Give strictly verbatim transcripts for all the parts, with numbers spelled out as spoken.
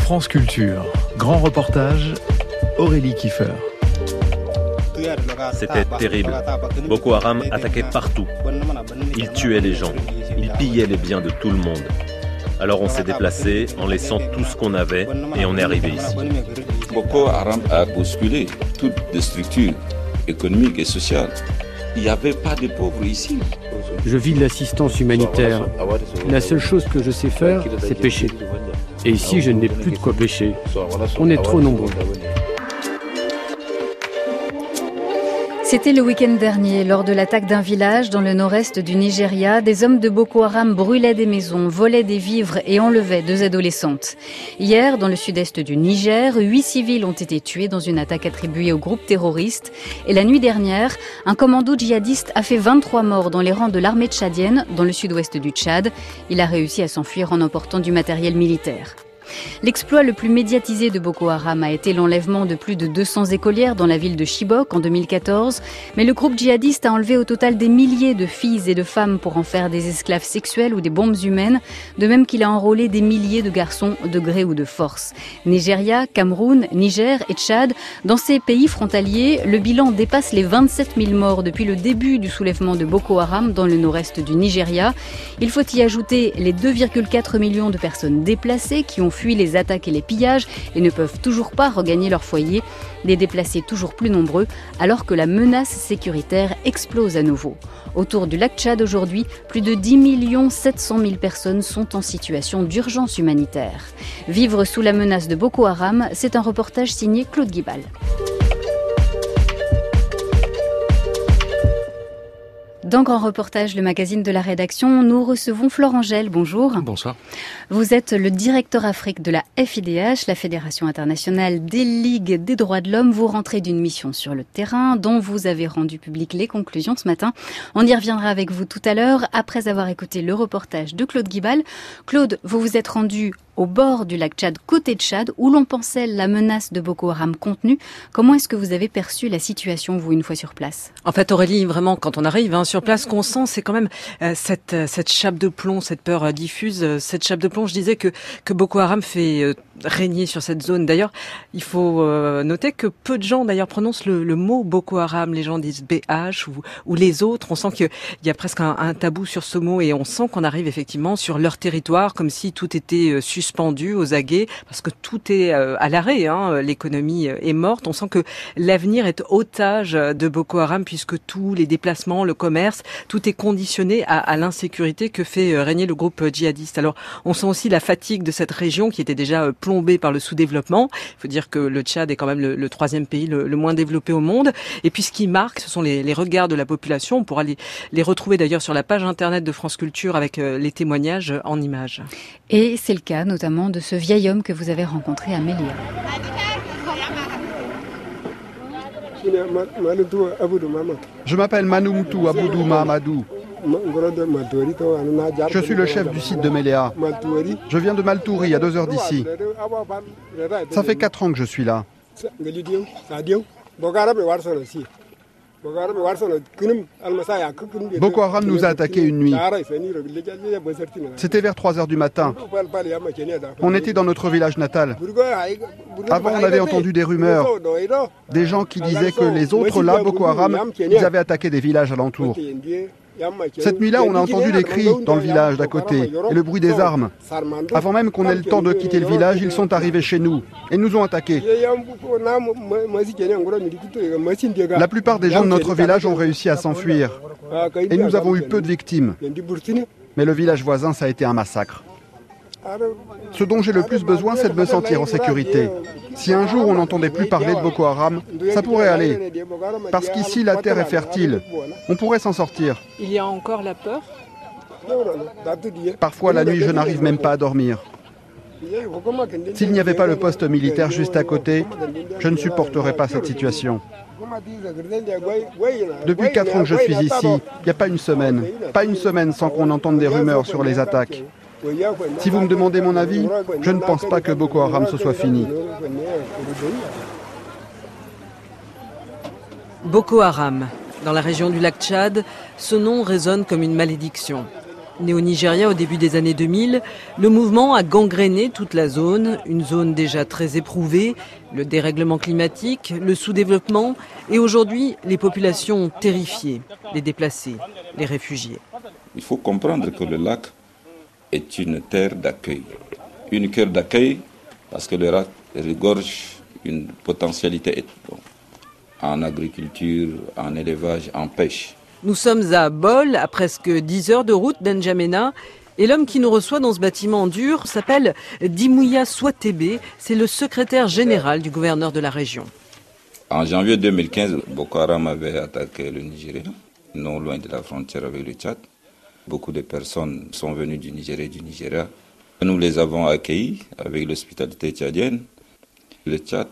France Culture, grand reportage, Aurélie Kiefer. C'était terrible. Boko Haram attaquait partout. Il tuait les gens. Il pillait les biens de tout le monde. Alors on s'est déplacé en laissant tout ce qu'on avait et on est arrivé ici. Boko Haram a bousculé toutes les structures économiques et sociales. Il n'y avait pas de pauvres ici. Je vis de l'assistance humanitaire. La seule chose que je sais faire, c'est pêcher. Et ici, je n'ai plus de quoi pêcher. On est trop nombreux. C'était le week-end dernier, lors de l'attaque d'un village dans le nord-est du Nigeria, des hommes de Boko Haram brûlaient des maisons, volaient des vivres et enlevaient deux adolescentes. Hier, dans le sud-est du Niger, huit civils ont été tués dans une attaque attribuée au groupe terroriste. Et la nuit dernière, un commando djihadiste a fait vingt-trois morts dans les rangs de l'armée tchadienne, dans le sud-ouest du Tchad. Il a réussi à s'enfuir en emportant du matériel militaire. L'exploit le plus médiatisé de Boko Haram a été l'enlèvement de plus de deux cents écolières dans la ville de Chibok en deux mille quatorze. Mais le groupe djihadiste a enlevé au total des milliers de filles et de femmes pour en faire des esclaves sexuels ou des bombes humaines, de même qu'il a enrôlé des milliers de garçons de gré ou de force. Nigeria, Cameroun, Niger et Tchad, dans ces pays frontaliers, le bilan dépasse les vingt-sept mille morts depuis le début du soulèvement de Boko Haram dans le nord-est du Nigeria. Il faut y ajouter les deux virgule quatre millions de personnes déplacées qui ont fui les attaques et les pillages et ne peuvent toujours pas regagner leur foyer, des déplacés toujours plus nombreux alors que la menace sécuritaire explose à nouveau. Autour du lac Tchad aujourd'hui, plus de dix millions sept cent mille personnes sont en situation d'urgence humanitaire. Vivre sous la menace de Boko Haram, c'est un reportage signé Claude Guibal. Dans Grand Reportage, le magazine de la rédaction, nous recevons Florent Gel. Bonjour. Bonsoir. Vous êtes le directeur Afrique de la F I D H, la Fédération internationale des ligues des droits de l'homme. Vous rentrez d'une mission sur le terrain dont vous avez rendu public les conclusions ce matin. On y reviendra avec vous tout à l'heure après avoir écouté le reportage de Claude Guibal. Claude, vous vous êtes rendu au bord du lac Tchad, côté Tchad, où l'on pensait la menace de Boko Haram contenue. Comment est-ce que vous avez perçu la situation, vous, une fois sur place? En fait, Aurélie, vraiment, quand on arrive hein, sur place, ce qu'on sent, c'est quand même euh, cette, cette chape de plomb, cette peur euh, diffuse. Euh, cette chape de plomb, je disais que, que Boko Haram fait euh, régner sur cette zone. D'ailleurs, il faut euh, noter que peu de gens, d'ailleurs, prononcent le, le mot Boko Haram. Les gens disent B H ou, ou les autres. On sent qu'il y a presque un, un tabou sur ce mot et on sent qu'on arrive effectivement sur leur territoire, comme si tout était euh, suspendu aux aguets, parce que tout est euh, à l'arrêt, hein, l'économie est morte. On sent que l'avenir est otage de Boko Haram, puisque tous les déplacements, le commerce, tout est conditionné à, à l'insécurité que fait régner le groupe djihadiste. Alors, on sent aussi la fatigue de cette région qui était déjà plombée par le sous-développement. Il faut dire que le Tchad est quand même le, le troisième pays le, le moins développé au monde. Et puis, ce qui marque, ce sont les, les regards de la population. On pourra les, les retrouver d'ailleurs sur la page internet de France Culture avec les témoignages en images. Et c'est le cas notamment de ce vieil homme que vous avez rencontré à Mélia. Je m'appelle Manoutou Aboudou Mahamadou. Je suis le chef du site de Méléa. Je viens de Maltouri, à deux heures d'ici. Ça fait quatre ans que je suis là. Boko Haram nous a attaqués une nuit. C'était vers trois heures du matin. On était dans notre village natal. Avant, on avait entendu des rumeurs. Des gens qui disaient que les autres là, Boko Haram, ils avaient attaqué des villages alentours. Cette nuit-là, on a entendu des cris dans le village d'à côté et le bruit des armes. Avant même qu'on ait le temps de quitter le village, ils sont arrivés chez nous et nous ont attaqués. La plupart des gens de notre village ont réussi à s'enfuir et nous avons eu peu de victimes. Mais le village voisin, ça a été un massacre. Ce dont j'ai le plus besoin, c'est de me sentir en sécurité. Si un jour on n'entendait plus parler de Boko Haram, ça pourrait aller. Parce qu'ici, la terre est fertile. On pourrait s'en sortir. Il y a encore la peur ? Parfois, la nuit, je n'arrive même pas à dormir. S'il n'y avait pas le poste militaire juste à côté, je ne supporterais pas cette situation. Depuis quatre ans que je suis ici, il n'y a pas une semaine, pas une semaine sans qu'on entende des rumeurs sur les attaques. Si vous me demandez mon avis, je ne pense pas que Boko Haram se soit fini. Boko Haram, dans la région du lac Tchad, ce nom résonne comme une malédiction. Né au Nigeria au début des années deux mille, le mouvement a gangréné toute la zone, une zone déjà très éprouvée, le dérèglement climatique, le sous-développement et aujourd'hui les populations terrifiées, les déplacés, les réfugiés. Il faut comprendre que le lac est une terre d'accueil. Une terre d'accueil parce que le lac regorge une potentialité en agriculture, en élevage, en pêche. Nous sommes à Bol, à presque dix heures de route d'Njamena. Et l'homme qui nous reçoit dans ce bâtiment dur s'appelle Dimouya Swatebe. C'est le secrétaire général du gouverneur de la région. En janvier deux mille quinze, Boko Haram avait attaqué le Nigeria, non loin de la frontière avec le Tchad. Beaucoup de personnes sont venues du Nigeria et du Nigeria. Nous les avons accueillis avec l'hospitalité tchadienne. Le Tchad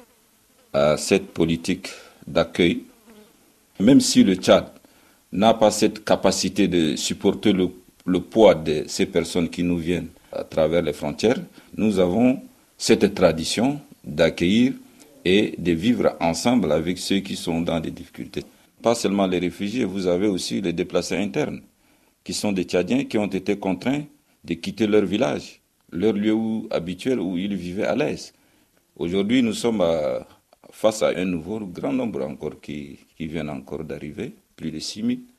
a cette politique d'accueil. Même si le Tchad n'a pas cette capacité de supporter le, le poids de ces personnes qui nous viennent à travers les frontières, nous avons cette tradition d'accueillir et de vivre ensemble avec ceux qui sont dans des difficultés. Pas seulement les réfugiés, vous avez aussi les déplacés internes, qui sont des Tchadiens qui ont été contraints de quitter leur village, leur lieu où, habituel où ils vivaient à l'aise. Aujourd'hui, nous sommes à, face à un nouveau grand nombre encore qui, qui viennent encore d'arriver, plus de six mille,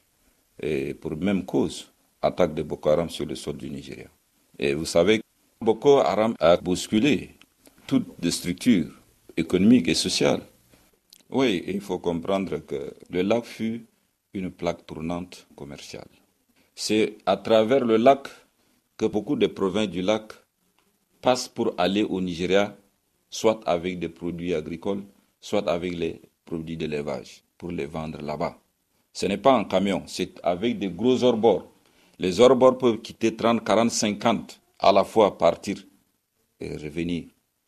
et pour même cause, attaque de Boko Haram sur le sol du Nigeria. Et vous savez, Boko Haram a bousculé toutes les structures économiques et sociales. Oui, il faut comprendre que le lac fut une plaque tournante commerciale. C'est à travers le lac que beaucoup de provinces du lac passent pour aller au Nigeria, soit avec des produits agricoles, soit avec les produits d'élevage, pour les vendre là-bas. Ce n'est pas en camion, c'est avec des gros hors-bords. Les hors-bords peuvent quitter trente, quarante, cinquante à la fois, partir et revenir.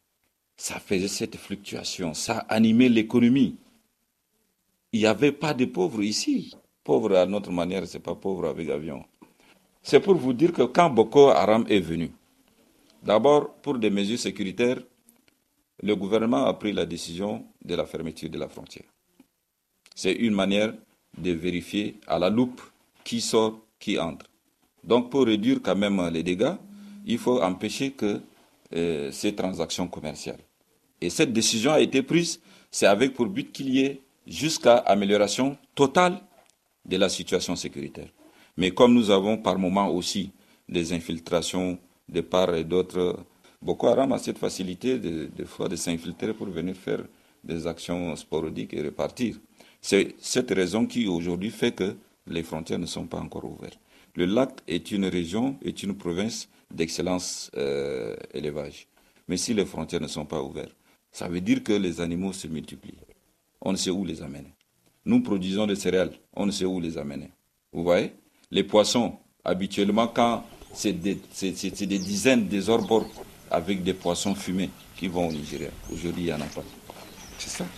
Ça faisait cette fluctuation, ça animait l'économie. Il n'y avait pas de pauvres ici. Pauvres à notre manière, ce n'est pas pauvre avec avion. C'est pour vous dire que quand Boko Haram est venu, d'abord pour des mesures sécuritaires, le gouvernement a pris la décision de la fermeture de la frontière. C'est une manière de vérifier à la loupe qui sort, qui entre. Donc pour réduire quand même les dégâts, il faut empêcher que euh, ces transactions commerciales. Et cette décision a été prise, c'est avec pour but qu'il y ait jusqu'à amélioration totale de la situation sécuritaire. Mais comme nous avons par moment aussi des infiltrations de part et d'autre, Boko Haram a cette facilité de, de fois de s'infiltrer pour venir faire des actions sporadiques et repartir. C'est cette raison qui aujourd'hui fait que les frontières ne sont pas encore ouvertes. Le lac est une région, est une province d'excellence euh, élevage. Mais si les frontières ne sont pas ouvertes, ça veut dire que les animaux se multiplient. On ne sait où les amener. Nous produisons des céréales, on ne sait où les amener. Vous voyez? Les poissons, habituellement, quand c'est des, c'est, c'est, c'est des dizaines des hors-bords avec des poissons fumés qui vont au Nigeria. Aujourd'hui, il n'y en a pas. C'est ça.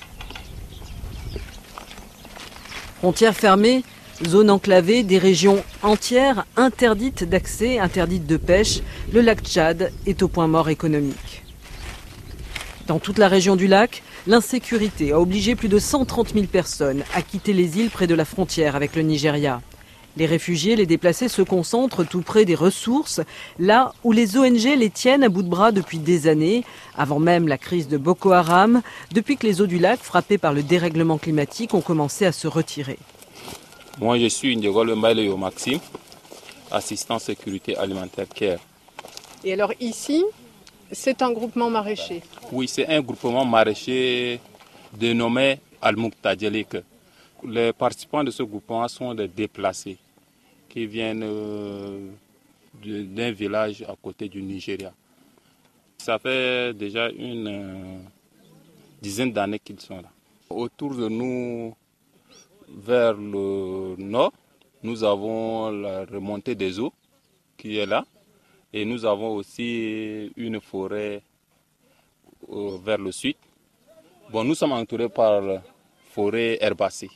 Frontières fermées, zones enclavées, des régions entières interdites d'accès, interdites de pêche. Le lac Tchad est au point mort économique. Dans toute la région du lac, l'insécurité a obligé plus de cent trente mille personnes à quitter les îles près de la frontière avec le Nigeria. Les réfugiés, les déplacés se concentrent tout près des ressources, là où les O N G les tiennent à bout de bras depuis des années, avant même la crise de Boko Haram, depuis que les eaux du lac, frappées par le dérèglement climatique, ont commencé à se retirer. Moi, je suis Ndjogolo Mbaleyo Maxime, assistant sécurité alimentaire CARE. Et alors ici, c'est un groupement maraîcher? Oui, c'est un groupement maraîcher dénommé Al-Moukta Djelike. Les participants de ce groupement sont des déplacés qui viennent euh, d'un village à côté du Nigeria. Ça fait déjà une euh, dizaine d'années qu'ils sont là. Autour de nous, vers le nord, nous avons la remontée des eaux qui est là. Et nous avons aussi une forêt euh, vers le sud. Bon, nous sommes entourés par la forêt herbacée.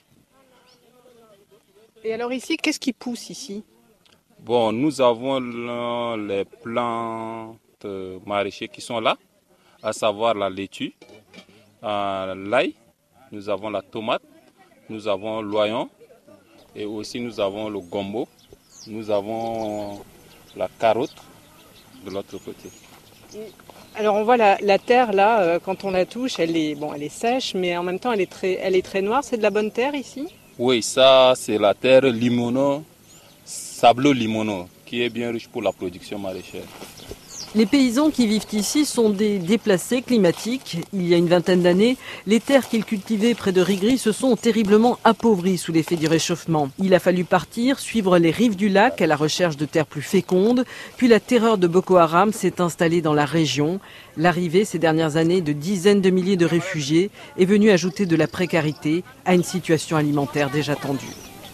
Et alors ici, qu'est-ce qui pousse ici? Bon, nous avons là, les plantes maraîchères qui sont là, à savoir la laitue, euh, l'ail, nous avons la tomate, nous avons l'oignon et aussi nous avons le gombo nous avons la carotte de l'autre côté. Alors on voit la, la terre là, euh, quand on la touche, elle est, bon, elle est sèche, mais en même temps elle est très, elle est très noire. C'est de la bonne terre ici? Oui, ça c'est la terre limono, sablo-limono, qui est bien riche pour la production maraîchère. Les paysans qui vivent ici sont des déplacés climatiques. Il y a une vingtaine d'années, les terres qu'ils cultivaient près de Rigri se sont terriblement appauvries sous l'effet du réchauffement. Il a fallu partir, suivre les rives du lac à la recherche de terres plus fécondes. Puis la terreur de Boko Haram s'est installée dans la région. L'arrivée ces dernières années de dizaines de milliers de réfugiés est venue ajouter de la précarité à une situation alimentaire déjà tendue.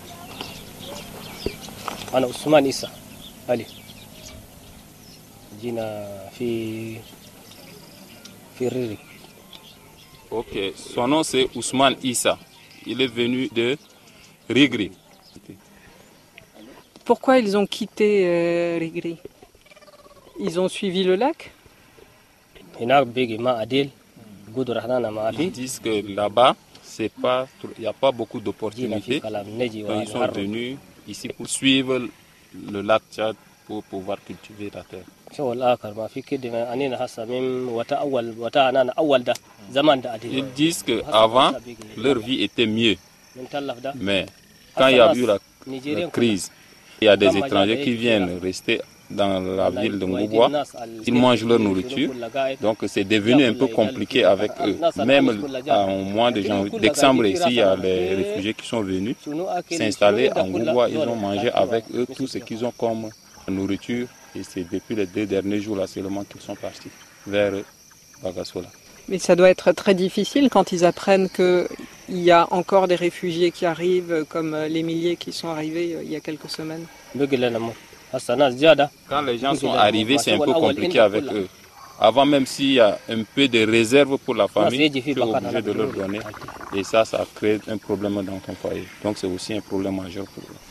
Allez. Ok, son nom c'est Ousmane Issa. Il est venu de Rigri. Pourquoi ils ont quitté euh, Rigri? Ils ont suivi le lac? Ils disent que là-bas, c'est pas, il n'y a pas beaucoup d'opportunités. Ils sont venus ici pour suivre le lac Tchad pour pouvoir cultiver la terre. Ils disent qu'avant, leur vie était mieux. Mais quand il y a eu la, la crise, il y a des étrangers qui viennent rester dans la ville de Ngouboua. Ils mangent leur nourriture. Donc c'est devenu un peu compliqué avec eux. Même au mois de janvier, décembre, ici, il y a les réfugiés qui sont venus s'installer en Ngouboua. Ils ont mangé avec eux tout ce qu'ils ont comme nourriture. Et c'est depuis les deux derniers jours là seulement qu'ils sont partis vers Bagassola. Mais ça doit être très difficile quand ils apprennent qu'il y a encore des réfugiés qui arrivent, comme les milliers qui sont arrivés il y a quelques semaines. Quand les gens sont arrivés, c'est un peu compliqué avec eux. Avant, même s'il y a un peu de réserve pour la famille, tu es obligé de leur donner. Et ça, ça crée un problème dans ton foyer. Donc c'est aussi un problème majeur pour eux.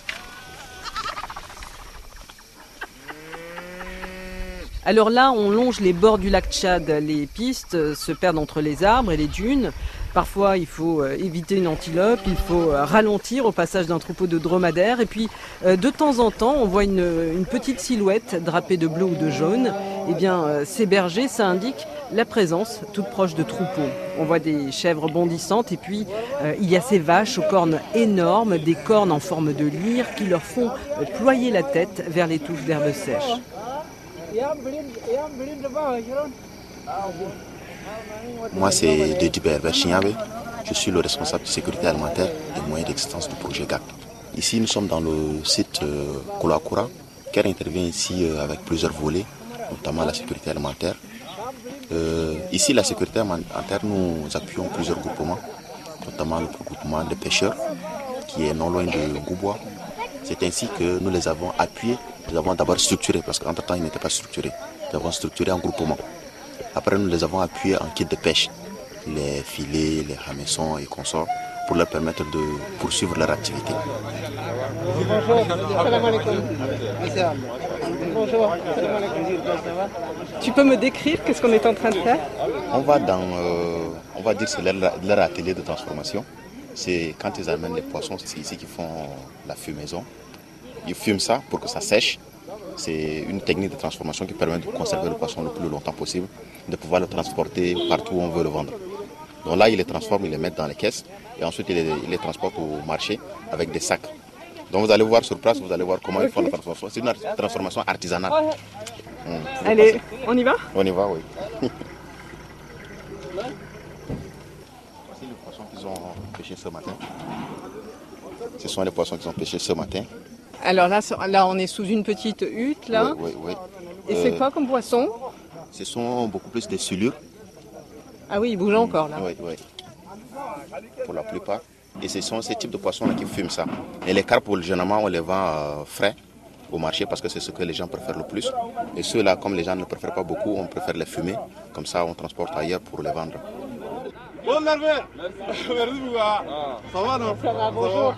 Alors là, on longe les bords du lac Tchad. Les pistes se perdent entre les arbres et les dunes. Parfois, il faut éviter une antilope, il faut ralentir au passage d'un troupeau de dromadaires. Et puis, de temps en temps, on voit une, une petite silhouette drapée de bleu ou de jaune. Eh bien, ces bergers, ça indique la présence toute proche de troupeaux. On voit des chèvres bondissantes et puis euh, il y a ces vaches aux cornes énormes, des cornes en forme de lyre qui leur font ployer la tête vers les touffes d'herbes sèches. Moi, c'est Dedibe Herbert Chinyabe. Je suis le responsable de sécurité alimentaire et moyens d'existence du projet G A C. Ici, nous sommes dans le site euh, Kolakura, qui intervient ici euh, avec plusieurs volets, notamment la sécurité alimentaire. Euh, ici, la sécurité alimentaire, nous appuyons plusieurs groupements, notamment le groupement des pêcheurs, qui est non loin de Ngouboua. C'est ainsi que nous les avons appuyés. Nous avons d'abord structuré, parce qu'entre-temps, ils n'étaient pas structurés. Nous avons structuré en groupement. Après, nous les avons appuyés en kit de pêche, les filets, les hameçons et consorts, pour leur permettre de poursuivre leur activité. Bonjour. Tu peux me décrire qu'est-ce qu'on est en train de faire? On va dans, euh, on va dire, c'est leur, leur atelier de transformation. C'est quand ils amènent les poissons, c'est ici qu'ils font la fumaison. Ils fument ça pour que ça sèche. C'est une technique de transformation qui permet de conserver le poisson le plus longtemps possible, de pouvoir le transporter partout où on veut le vendre. Donc là, ils les transforment, ils les mettent dans les caisses et ensuite ils les, ils les transportent au marché avec des sacs. Donc vous allez voir sur place, vous allez voir comment ils font la transformation. C'est une transformation artisanale. Hum, Allez, passer. On y va? On y va, oui. Voici les poissons qu'ils ont pêchés ce matin. Ce sont les poissons qu'ils ont pêchés ce matin. Alors là, là, on est sous une petite hutte, là. Oui, oui, oui. Et euh, c'est quoi comme poisson? Ce sont beaucoup plus des silures. Ah oui, ils bougent mmh. encore, là. Oui, oui. Pour la plupart. Et ce sont ces types de poissons-là qui fument ça. Et les carpes, généralement, on les vend euh, frais au marché parce que c'est ce que les gens préfèrent le plus. Et ceux-là, comme les gens ne préfèrent pas beaucoup, on préfère les fumer. Comme ça, on transporte ailleurs pour les vendre. Bonne Merci. Merci beaucoup. Ça va, non? Bonjour.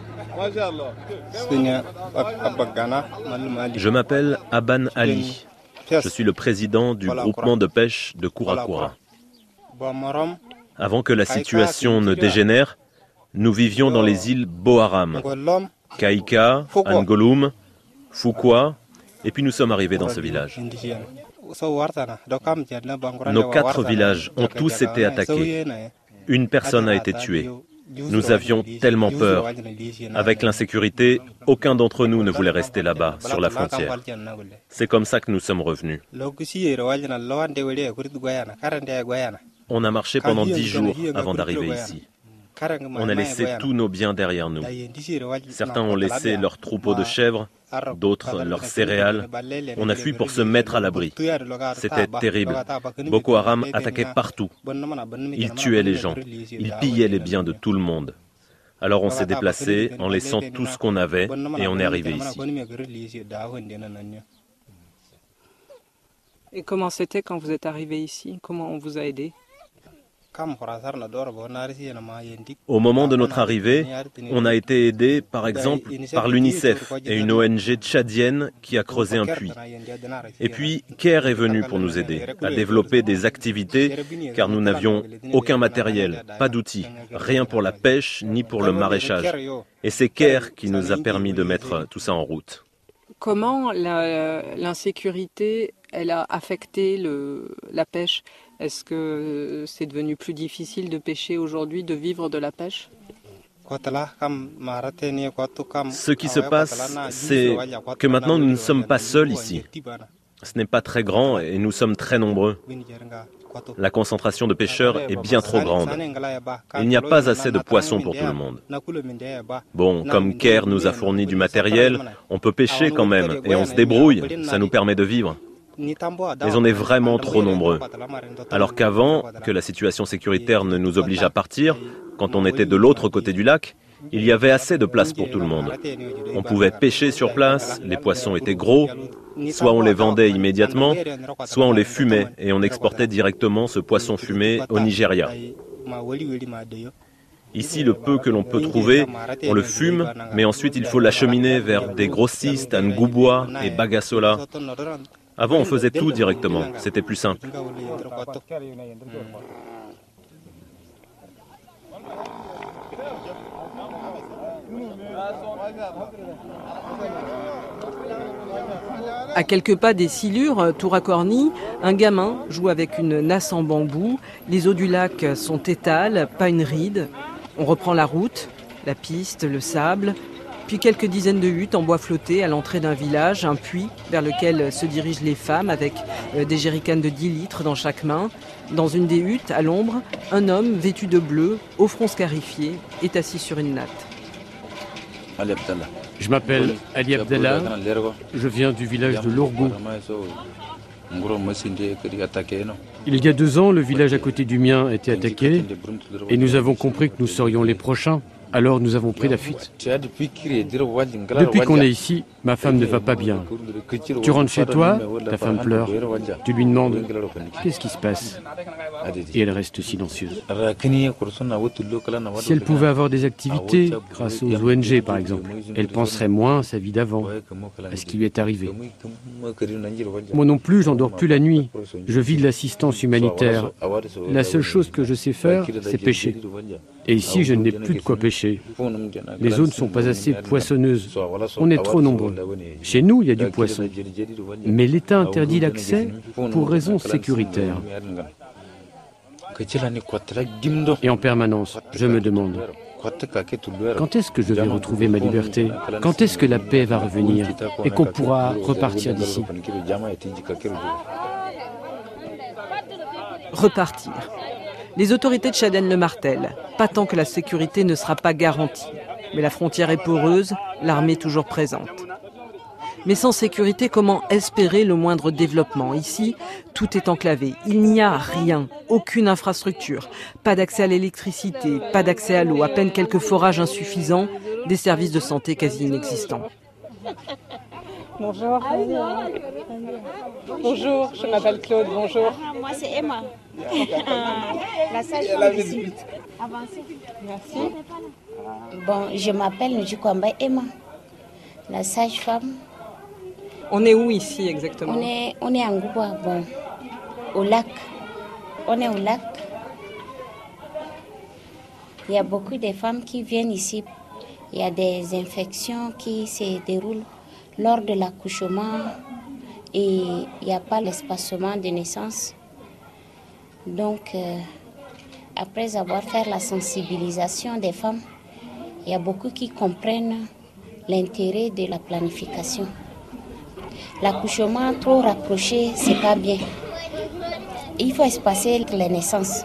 Je m'appelle Aban Ali. Je suis le président du groupement de pêche de Kourakura. Avant que la situation ne dégénère, nous vivions dans les îles Boharam, Kaika, Angoloum, Fukwa, et puis nous sommes arrivés dans ce village. Nos quatre villages ont tous été attaqués. Une personne a été tuée. Nous avions tellement peur. Avec l'insécurité, aucun d'entre nous ne voulait rester là-bas, sur la frontière. C'est comme ça que nous sommes revenus. On a marché pendant dix jours avant d'arriver ici. On a laissé tous nos biens derrière nous. Certains ont laissé leurs troupeaux de chèvres, d'autres leurs céréales. On a fui pour se mettre à l'abri. C'était terrible. Boko Haram attaquait partout. Il tuait les gens. Il pillait les biens de tout le monde. Alors on s'est déplacé en laissant tout ce qu'on avait et on est arrivé ici. Et comment c'était quand vous êtes arrivé ici? Comment on vous a aidé? Au moment de notre arrivée, on a été aidé, par exemple, par l'UNICEF et une O N G tchadienne qui a creusé un puits. Et puis, CARE est venu pour nous aider à développer des activités, car nous n'avions aucun matériel, pas d'outils, rien pour la pêche ni pour le maraîchage. Et c'est CARE qui nous a permis de mettre tout ça en route. Comment la, l'insécurité, elle a affecté le, la pêche? Est-ce que c'est devenu plus difficile de pêcher aujourd'hui, de vivre de la pêche? Ce qui se passe, c'est que maintenant nous ne sommes pas seuls ici. Ce n'est pas très grand et nous sommes très nombreux. La concentration de pêcheurs est bien trop grande. Il n'y a pas assez de poissons pour tout le monde. Bon, comme CARE nous a fourni du matériel, on peut pêcher quand même et on se débrouille, ça nous permet de vivre. Mais on est vraiment trop nombreux. Alors qu'avant, que la situation sécuritaire ne nous oblige à partir, quand on était de l'autre côté du lac, il y avait assez de place pour tout le monde. On pouvait pêcher sur place, les poissons étaient gros, soit on les vendait immédiatement, soit on les fumait et on exportait directement ce poisson fumé au Nigeria. Ici, le peu que l'on peut trouver, on le fume, mais ensuite il faut l'acheminer vers des grossistes à Ngouboua et Bagassola. Avant, on faisait tout directement, c'était plus simple. À quelques pas des Silures, Tourakorni, un gamin joue avec une nasse en bambou. Les eaux du lac sont étales, pas une ride. On reprend la route, la piste, le sable, puis quelques dizaines de huttes en bois flotté à l'entrée d'un village, un puits vers lequel se dirigent les femmes avec des jerrycans de dix litres dans chaque main. Dans une des huttes, à l'ombre, un homme vêtu de bleu, au front scarifié, est assis sur une natte. Je m'appelle Ali Abdallah, je viens du village de Lourgou. Il y a deux ans, le village à côté du mien a été attaqué et nous avons compris que nous serions les prochains. Alors nous avons pris la fuite. Depuis qu'on est ici, ma femme ne va pas bien. Tu rentres chez toi, ta femme pleure. Tu lui demandes « Qu'est-ce qui se passe ?» Et elle reste silencieuse. Si elle pouvait avoir des activités, grâce aux O N G par exemple, elle penserait moins à sa vie d'avant, à ce qui lui est arrivé. Moi non plus, j'endors plus la nuit. Je vis de l'assistance humanitaire. La seule chose que je sais faire, c'est pêcher. Et ici, je n'ai plus de quoi pêcher. Les eaux ne sont pas assez poissonneuses. On est trop nombreux. Chez nous, il y a du poisson. Mais l'État interdit l'accès pour raisons sécuritaires. Et en permanence, je me demande, quand est-ce que je vais retrouver ma liberté? Quand est-ce que la paix va revenir et qu'on pourra repartir d'ici? Repartir. Les autorités tchadiennes le martèlent. Pas tant que la sécurité ne sera pas garantie. Mais la frontière est poreuse, l'armée toujours présente. Mais sans sécurité, comment espérer le moindre développement? Ici, tout est enclavé. Il n'y a rien, aucune infrastructure, pas d'accès à l'électricité, pas d'accès à l'eau, à peine quelques forages insuffisants, des services de santé quasi inexistants. Bonjour. Bonjour, je m'appelle Claude, bonjour. Moi c'est Emma. La sage-femme d'ici. Merci. Bon, je m'appelle Njukwamba Emma, la sage-femme. On est où ici exactement? On est, on est à Ngouboua, bon, au lac. On est au lac. Il y a beaucoup de femmes qui viennent ici. Il y a des infections qui se déroulent Lors de l'accouchement, il n'y a pas l'espacement de naissance. Donc, euh, après avoir fait la sensibilisation des femmes, il y a beaucoup qui comprennent l'intérêt de la planification. L'accouchement trop rapproché, c'est pas bien. Il faut espacer les naissances.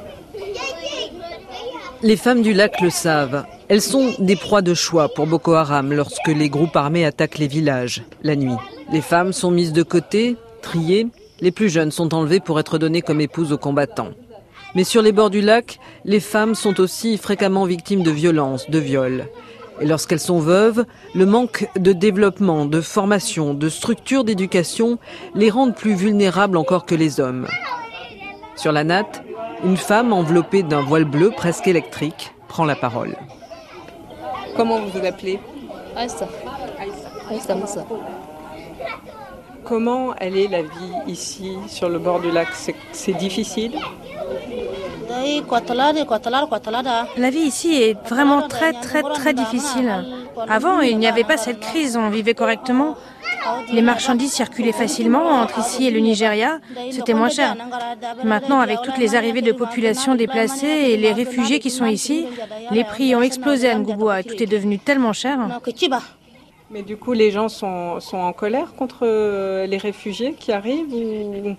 Les femmes du lac le savent. Elles sont des proies de choix pour Boko Haram lorsque les groupes armés attaquent les villages la nuit. Les femmes sont mises de côté, triées. Les plus jeunes sont enlevées pour être données comme épouses aux combattants. Mais sur les bords du lac, les femmes sont aussi fréquemment victimes de violences, de viols. Et lorsqu'elles sont veuves, le manque de développement, de formation, de structures d'éducation les rendent plus vulnérables encore que les hommes. Sur la natte, une femme enveloppée d'un voile bleu presque électrique prend la parole. Comment vous vous appelez? Aïssa. Aïssa Moussa. Comment elle est la vie ici, sur le bord du lac? C'est, c'est difficile? La vie ici est vraiment très très très difficile. Avant, il n'y avait pas cette crise, on vivait correctement. Les marchandises circulaient facilement entre ici et le Nigeria, c'était moins cher. Maintenant, avec toutes les arrivées de populations déplacées et les réfugiés qui sont ici, les prix ont explosé à Ngouboua et tout est devenu tellement cher. Mais du coup, les gens sont, sont en colère contre les réfugiés qui arrivent ou...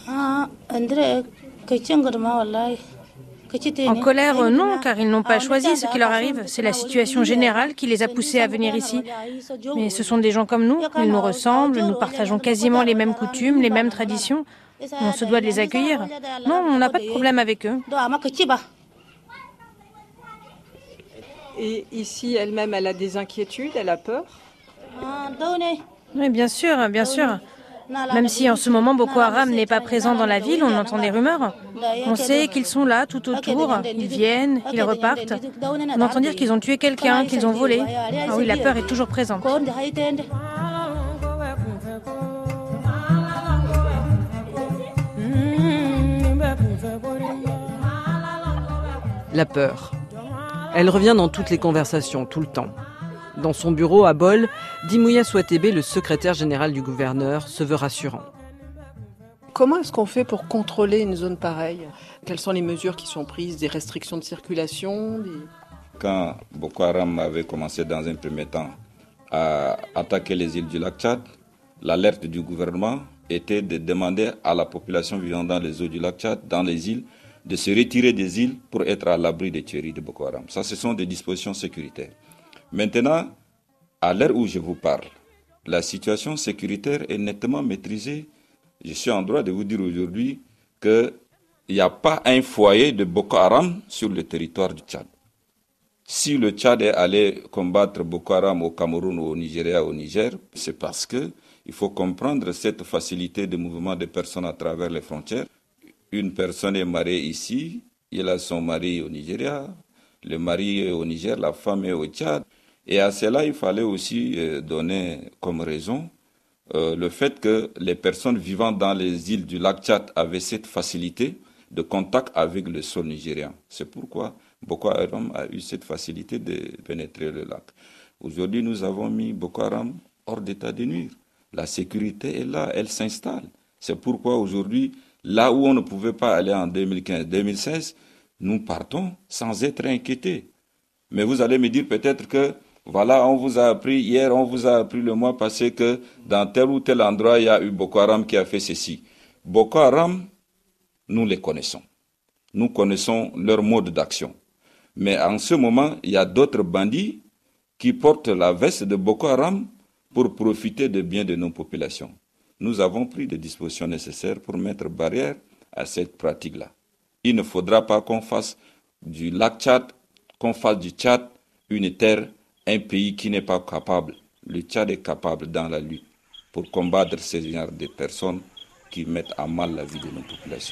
En colère, non, car ils n'ont pas choisi ce qui leur arrive. C'est la situation générale qui les a poussés à venir ici. Mais ce sont des gens comme nous, ils nous ressemblent, nous partageons quasiment les mêmes coutumes, les mêmes traditions. On se doit de les accueillir. Non, on n'a pas de problème avec eux. Et ici, elle-même, elle a des inquiétudes, elle a peur? Oui, bien sûr, bien sûr. Même si en ce moment Boko Haram n'est pas présent dans la ville, on entend des rumeurs. On sait qu'ils sont là tout autour, ils viennent, ils repartent. On entend dire qu'ils ont tué quelqu'un, qu'ils ont volé. Ah oui, la peur est toujours présente. La peur. Elle revient dans toutes les conversations, tout le temps. Dans son bureau à Bol, Dimouya Swatebe, le secrétaire général du gouverneur, se veut rassurant. Comment est-ce qu'on fait pour contrôler une zone pareille? Quelles sont les mesures qui sont prises? Des restrictions de circulation des... Quand Boko Haram avait commencé dans un premier temps à attaquer les îles du lac Tchad, l'alerte du gouvernement était de demander à la population vivant dans les eaux du lac Tchad, dans les îles, de se retirer des îles pour être à l'abri des tueries de Boko Haram. Ça, ce sont des dispositions sécuritaires. Maintenant, à l'heure où je vous parle, la situation sécuritaire est nettement maîtrisée. Je suis en droit de vous dire aujourd'hui qu'il n'y a pas un foyer de Boko Haram sur le territoire du Tchad. Si le Tchad est allé combattre Boko Haram au Cameroun, au Nigeria, au Niger, c'est parce qu'il faut comprendre cette facilité de mouvement des personnes à travers les frontières. Une personne est mariée ici, il a son mari au Nigeria, le mari est au Niger, la femme est au Tchad. Et à cela, il fallait aussi donner comme raison euh, le fait que les personnes vivant dans les îles du lac Tchad avaient cette facilité de contact avec le sol nigérien. C'est pourquoi Boko Haram a eu cette facilité de pénétrer le lac. Aujourd'hui, nous avons mis Boko Haram hors d'état de nuire. La sécurité est là, elle s'installe. C'est pourquoi aujourd'hui, là où on ne pouvait pas aller en deux mille quinze deux mille seize, nous partons sans être inquiétés. Mais vous allez me dire peut-être que voilà, on vous a appris hier, on vous a appris le mois passé que dans tel ou tel endroit, il y a eu Boko Haram qui a fait ceci. Boko Haram, nous les connaissons. Nous connaissons leur mode d'action. Mais en ce moment, il y a d'autres bandits qui portent la veste de Boko Haram pour profiter des biens de nos populations. Nous avons pris des dispositions nécessaires pour mettre barrière à cette pratique-là. Il ne faudra pas qu'on fasse du lac Tchad, qu'on fasse du Tchad une terre, un pays qui n'est pas capable. Le Tchad est capable dans la lutte pour combattre ces genres de personnes qui mettent à mal la vie de nos populations.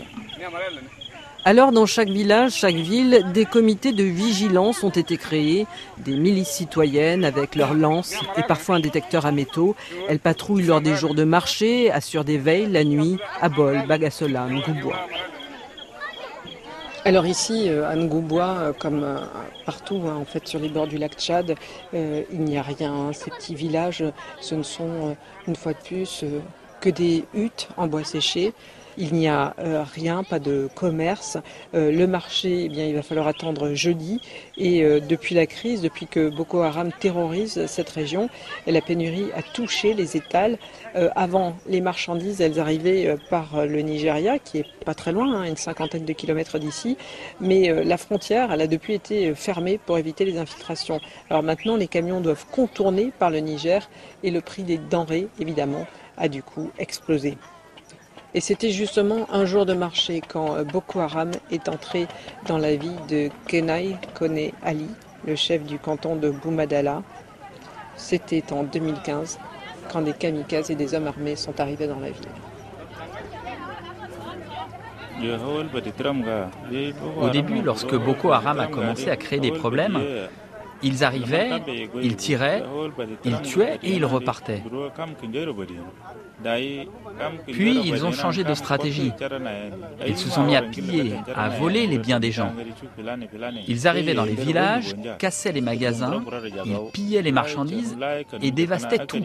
Alors, dans chaque village, chaque ville, des comités de vigilance ont été créés, des milices citoyennes avec leurs lances et parfois un détecteur à métaux. Elles patrouillent lors des jours de marché, assurent des veilles la nuit à Bol, Bagassola, Ngouboua. Alors ici, à Ngouboua, comme partout, hein, en fait, sur les bords du lac Tchad, euh, il n'y a rien. Ces petits villages, ce ne sont, une fois de plus, euh, que des huttes en bois séché. Il n'y a euh, rien, pas de commerce. Euh, le marché, eh bien, il va falloir attendre jeudi. Et euh, depuis la crise, depuis que Boko Haram terrorise cette région, la pénurie a touché les étals. Euh, avant, les marchandises, elles arrivaient euh, par le Nigeria, qui est pas très loin, hein, une cinquantaine de kilomètres d'ici. Mais euh, la frontière, elle a depuis été fermée pour éviter les infiltrations. Alors maintenant, les camions doivent contourner par le Niger et le prix des denrées, évidemment, a du coup explosé. Et c'était justement un jour de marché quand Boko Haram est entré dans la ville de Kenai Kone Ali, le chef du canton de Boumadala. C'était en deux mille quinze, quand des kamikazes et des hommes armés sont arrivés dans la ville. Au début, lorsque Boko Haram a commencé à créer des problèmes, ils arrivaient, ils tiraient, ils tuaient et ils repartaient. Puis ils ont changé de stratégie. Ils se sont mis à piller, à voler les biens des gens. Ils arrivaient dans les villages, cassaient les magasins, ils pillaient les marchandises et dévastaient tout.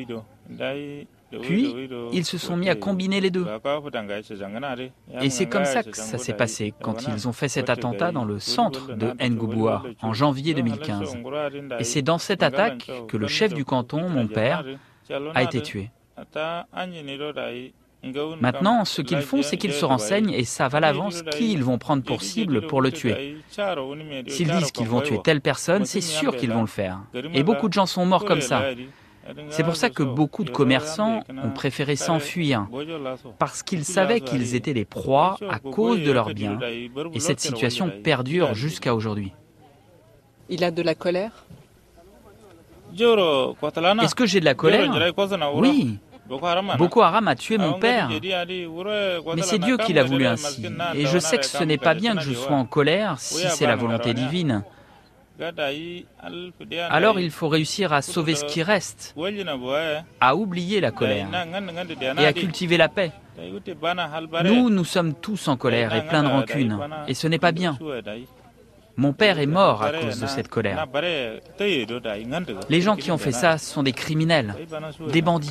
Puis, ils se sont mis à combiner les deux. Et c'est comme ça que ça s'est passé quand ils ont fait cet attentat dans le centre de Ngouboua en janvier deux mille quinze. Et c'est dans cette attaque que le chef du canton, mon père, a été tué. Maintenant, ce qu'ils font, c'est qu'ils se renseignent et savent à l'avance qui ils vont prendre pour cible pour le tuer. S'ils disent qu'ils vont tuer telle personne, c'est sûr qu'ils vont le faire. Et beaucoup de gens sont morts comme ça. C'est pour ça que beaucoup de commerçants ont préféré s'enfuir, parce qu'ils savaient qu'ils étaient les proies à cause de leurs biens. Et cette situation perdure jusqu'à aujourd'hui. Il a de la colère ? Est-ce que j'ai de la colère ? Oui. Boko Haram a tué mon père. Mais c'est Dieu qui l'a voulu ainsi. Et je sais que ce n'est pas bien que je sois en colère si c'est la volonté divine. Alors il faut réussir à sauver ce qui reste, à oublier la colère et à cultiver la paix. Nous, nous sommes tous en colère et pleins de rancune, et ce n'est pas bien. Mon père est mort à cause de cette colère. Les gens qui ont fait ça sont des criminels, des bandits.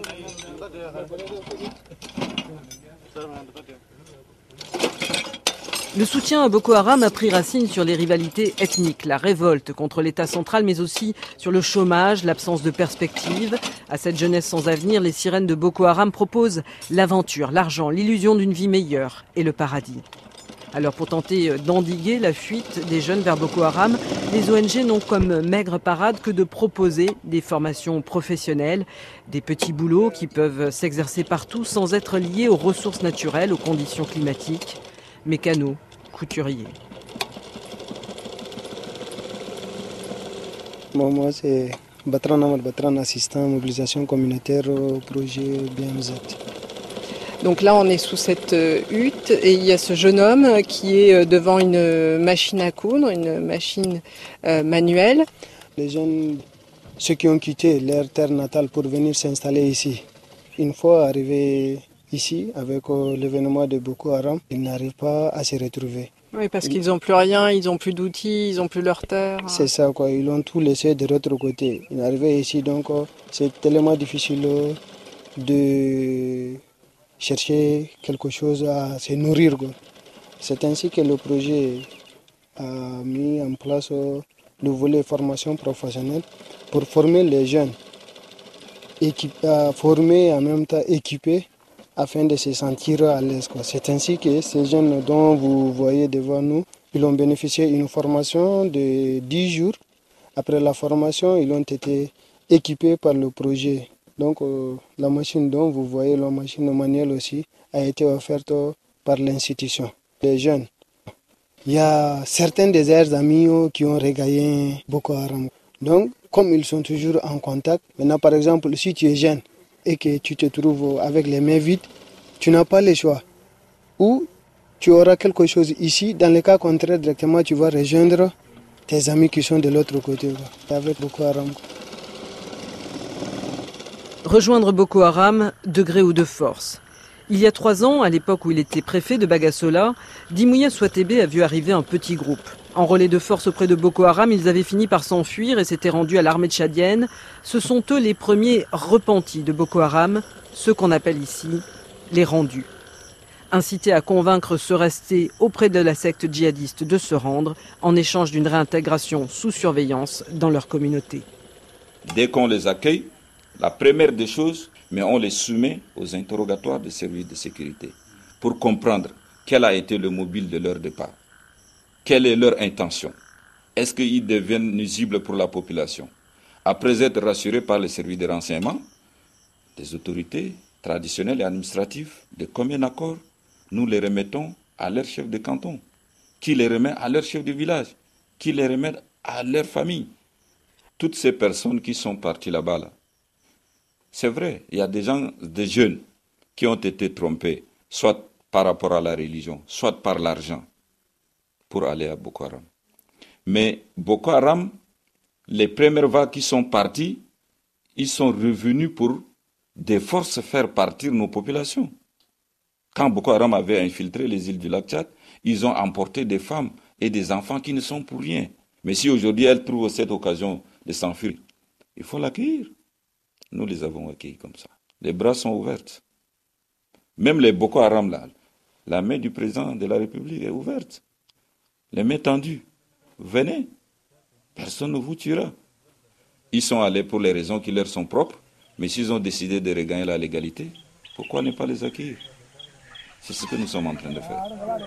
Le soutien à Boko Haram a pris racine sur les rivalités ethniques, la révolte contre l'État central, mais aussi sur le chômage, l'absence de perspective. À cette jeunesse sans avenir, les sirènes de Boko Haram proposent l'aventure, l'argent, l'illusion d'une vie meilleure et le paradis. Alors pour tenter d'endiguer la fuite des jeunes vers Boko Haram, les O N G n'ont comme maigre parade que de proposer des formations professionnelles, des petits boulots qui peuvent s'exercer partout sans être liés aux ressources naturelles, aux conditions climatiques. Mécanos, couturiers. Bon, moi, c'est Batran Amal Batran, assistant mobilisation communautaire au projet B M Z. Donc là, on est sous cette hutte et il y a ce jeune homme qui est devant une machine à coudre, une machine euh, manuelle. Les jeunes, ceux qui ont quitté leur terre natale pour venir s'installer ici, une fois arrivés ici, avec euh, l'événement de Boko Haram, ils n'arrivent pas à se retrouver. Oui, parce qu'ils n'ont plus rien, ils n'ont plus d'outils, ils n'ont plus leur terre. C'est ça, quoi. Ils ont tout laissé de l'autre côté. Ils arrivaient ici, donc euh, c'est tellement difficile euh, de chercher quelque chose à se nourrir, quoi. C'est ainsi que le projet a mis en place euh, le volet formation professionnelle pour former les jeunes, équipés, à former en même temps équipés, afin de se sentir à l'aise. C'est ainsi que ces jeunes dont vous voyez devant nous, ils ont bénéficié d'une formation de dix jours. Après la formation, ils ont été équipés par le projet. Donc euh, la machine dont vous voyez, la machine manuelle aussi, a été offerte par l'institution. Les jeunes, il y a certains des aires amis qui ont regaillé Boko Haram. Donc, comme ils sont toujours en contact, maintenant par exemple, si tu es jeune, et que tu te trouves avec les mains vides, tu n'as pas le choix. Ou tu auras quelque chose ici, dans le cas contraire, directement tu vas rejoindre tes amis qui sont de l'autre côté, avec Boko Haram. Rejoindre Boko Haram, de gré ou de force. Il y a trois ans, à l'époque où il était préfet de Bagassola, Dimouya Souatébé a vu arriver un petit groupe. Enrôlés de force auprès de Boko Haram, ils avaient fini par s'enfuir et s'étaient rendus à l'armée tchadienne. Ce sont eux les premiers repentis de Boko Haram, ceux qu'on appelle ici les rendus. Incités à convaincre ceux restés auprès de la secte djihadiste de se rendre en échange d'une réintégration sous surveillance dans leur communauté. Dès qu'on les accueille, la première des choses, mais on les soumet aux interrogatoires des services de sécurité pour comprendre quel a été le mobile de leur départ. Quelle est leur intention? Est-ce qu'ils deviennent nuisibles pour la population? Après être rassurés par les services de renseignement, des autorités traditionnelles et administratives, de commun accord, nous les remettons à leur chef de canton, qui les remet à leur chef de village, qui les remet à leur famille. Toutes ces personnes qui sont parties là-bas, là, c'est vrai, il y a des gens, des jeunes qui ont été trompés, soit par rapport à la religion, soit par l'argent, pour aller à Boko Haram. Mais Boko Haram, les premières vagues qui sont parties, ils sont revenus pour de force faire partir nos populations. Quand Boko Haram avait infiltré les îles du lac Tchad, ils ont emporté des femmes et des enfants qui ne sont pour rien. Mais si aujourd'hui elles trouvent cette occasion de s'enfuir, il faut l'accueillir. Nous les avons accueillis comme ça. Les bras sont ouverts. Même les Boko Haram, là, la main du président de la République est ouverte. Les mains tendues. Venez. Personne ne vous tuera. Ils sont allés pour les raisons qui leur sont propres, mais s'ils ont décidé de regagner la légalité, pourquoi ne pas les accueillir? C'est ce que nous sommes en train de faire.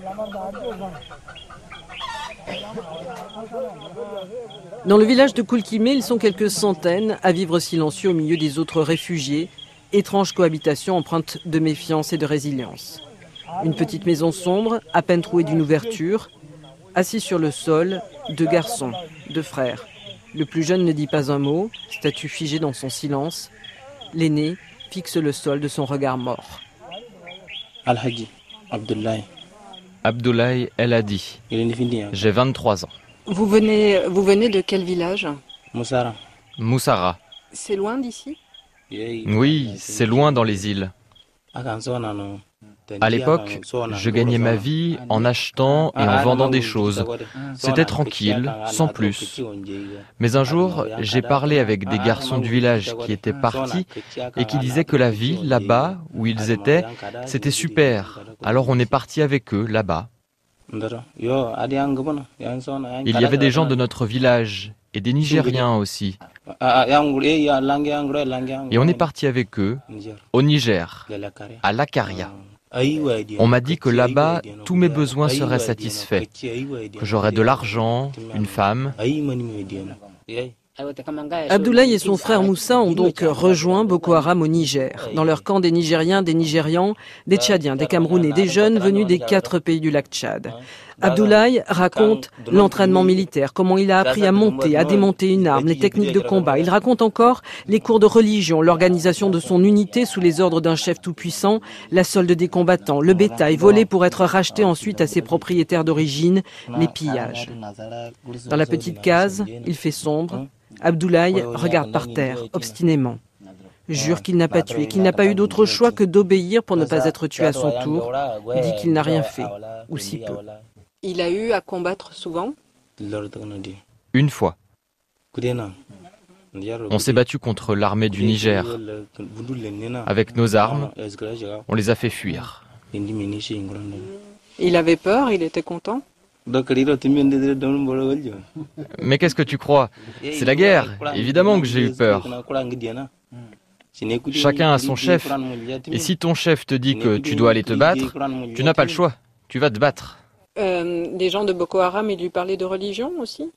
Dans le village de Koulkimé, ils sont quelques centaines à vivre silencieux au milieu des autres réfugiés. Étrange cohabitation empreinte de méfiance et de résilience. Une petite maison sombre, à peine trouée d'une ouverture. Assis sur le sol, deux garçons, deux frères. Le plus jeune ne dit pas un mot, statue figée dans son silence. L'aîné fixe le sol de son regard mort. Al-Haji Abdoulaye. Abdoulaye El Hadi. J'ai vingt-trois ans. Vous venez, vous venez de quel village? Moussara. Moussara. C'est loin d'ici? Oui, c'est loin dans les îles. À l'époque, je gagnais ma vie en achetant et en vendant des choses. C'était tranquille, sans plus. Mais un jour, j'ai parlé avec des garçons du village qui étaient partis et qui disaient que la vie, là-bas, où ils étaient, c'était super. Alors on est parti avec eux, là-bas. Il y avait des gens de notre village et des Nigériens aussi. Et on est parti avec eux au Niger, à Lakaria. On m'a dit que là-bas, tous mes besoins seraient satisfaits, que j'aurais de l'argent, une femme. Abdoulaye et son frère Moussa ont donc rejoint Boko Haram au Niger. Dans leur camp, des Nigériens, des Nigérians, des Tchadiens, des Camerounais, des jeunes venus des quatre pays du lac Tchad. Abdoulaye raconte l'entraînement militaire, comment il a appris à monter, à démonter une arme, les techniques de combat. Il raconte encore les cours de religion, l'organisation de son unité sous les ordres d'un chef tout-puissant, la solde des combattants, le bétail volé pour être racheté ensuite à ses propriétaires d'origine, les pillages. Dans la petite case, il fait sombre. Abdoulaye regarde par terre, obstinément. Jure qu'il n'a pas tué, qu'il n'a pas eu d'autre choix que d'obéir pour ne pas être tué à son tour. Dit qu'il n'a rien fait, ou si peu. Il a eu à combattre souvent? Une fois. On s'est battu contre l'armée du Niger. Avec nos armes, on les a fait fuir. Il avait peur, il était content? Mais qu'est-ce que tu crois? C'est la guerre, évidemment que j'ai eu peur. Chacun a son chef, et si ton chef te dit que tu dois aller te battre, tu n'as pas le choix, tu vas te battre. Euh, les gens de Boko Haram, ils lui parlaient de religion aussi?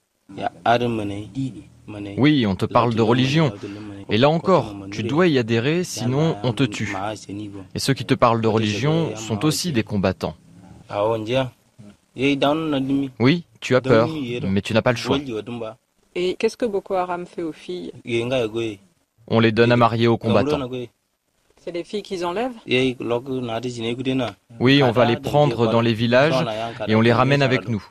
Oui, on te parle de religion. Et là encore, tu dois y adhérer, sinon on te tue. Et ceux qui te parlent de religion sont aussi des combattants. Oui, tu as peur, mais tu n'as pas le choix. Et qu'est-ce que Boko Haram fait aux filles? On les donne à marier aux combattants. C'est les filles qu'ils enlèvent? Oui, on va les prendre dans les villages et on les ramène avec nous.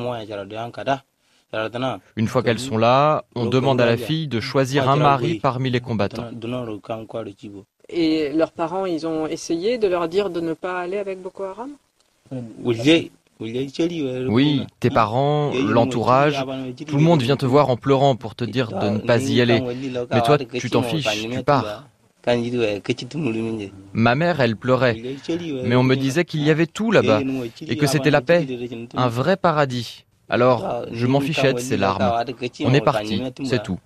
Une fois qu'elles sont là, on demande à la fille de choisir un mari parmi les combattants. Et leurs parents, ils ont essayé de leur dire de ne pas aller avec Boko Haram? Oui, tes parents, l'entourage, tout le monde vient te voir en pleurant pour te dire de ne pas y aller. Mais toi, tu t'en fiches, tu pars. Ma mère, elle pleurait, mais on me disait qu'il y avait tout là-bas et que c'était la paix, un vrai paradis. Alors, je m'en fichais de ces larmes. On est parti, c'est tout.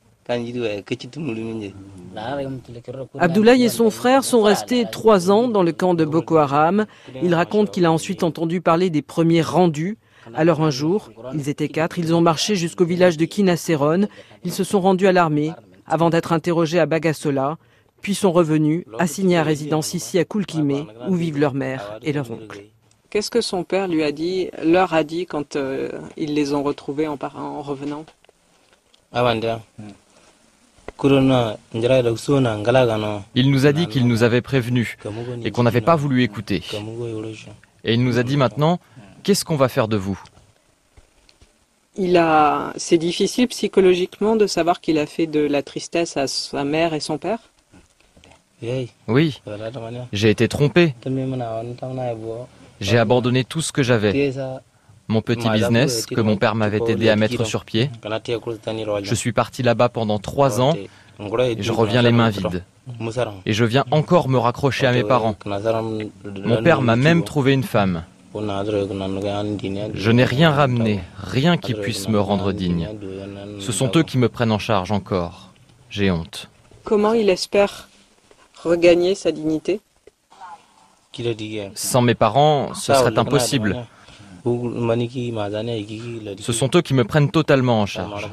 Abdoulaye et son frère sont restés trois ans dans le camp de Boko Haram. Il raconte qu'il a ensuite entendu parler des premiers rendus. Alors un jour, ils étaient quatre, ils ont marché jusqu'au village de Kinaseron. Ils se sont rendus à l'armée avant d'être interrogés à Bagassola, puis sont revenus, assignés à résidence ici à Koulkimé, où vivent leur mère et leur oncle. Qu'est-ce que son père lui a dit, leur a dit quand euh, ils les ont retrouvés en, par- en revenant? Il nous a dit qu'il nous avait prévenus et qu'on n'avait pas voulu écouter. Et il nous a dit maintenant, qu'est-ce qu'on va faire de vous? Il a, c'est difficile psychologiquement de savoir qu'il a fait de la tristesse à sa mère et son père? Oui, j'ai été trompé. J'ai abandonné tout ce que j'avais. Mon petit business que mon père m'avait aidé à mettre sur pied. Je suis parti là-bas pendant trois ans et je reviens les mains vides. Et je viens encore me raccrocher à mes parents. Mon père m'a même trouvé une femme. Je n'ai rien ramené, rien qui puisse me rendre digne. Ce sont eux qui me prennent en charge encore. J'ai honte. Comment il espère regagner sa dignité? Sans mes parents, ce serait impossible. Ce sont eux qui me prennent totalement en charge.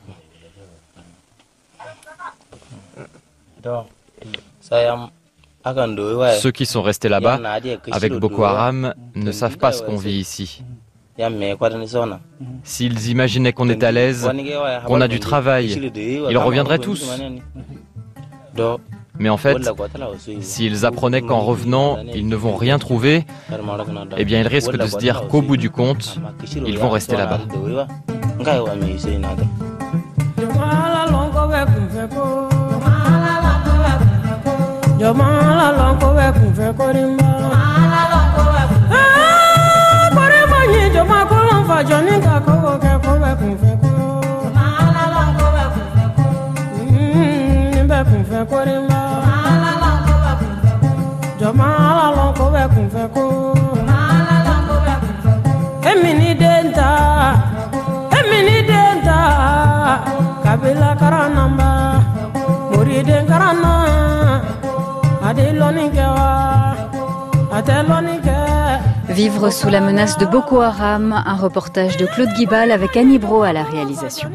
Ceux qui sont restés là-bas, avec Boko Haram, ne savent pas ce qu'on vit ici. S'ils imaginaient qu'on est à l'aise, qu'on a du travail, ils reviendraient tous. Mais en fait, s'ils apprenaient qu'en revenant, ils ne vont rien trouver, eh bien ils risquent de se dire qu'au bout du compte, ils vont rester là-bas. Vivre sous la menace de Boko Haram, un reportage de Claude Guibal avec Annie Brault à la réalisation.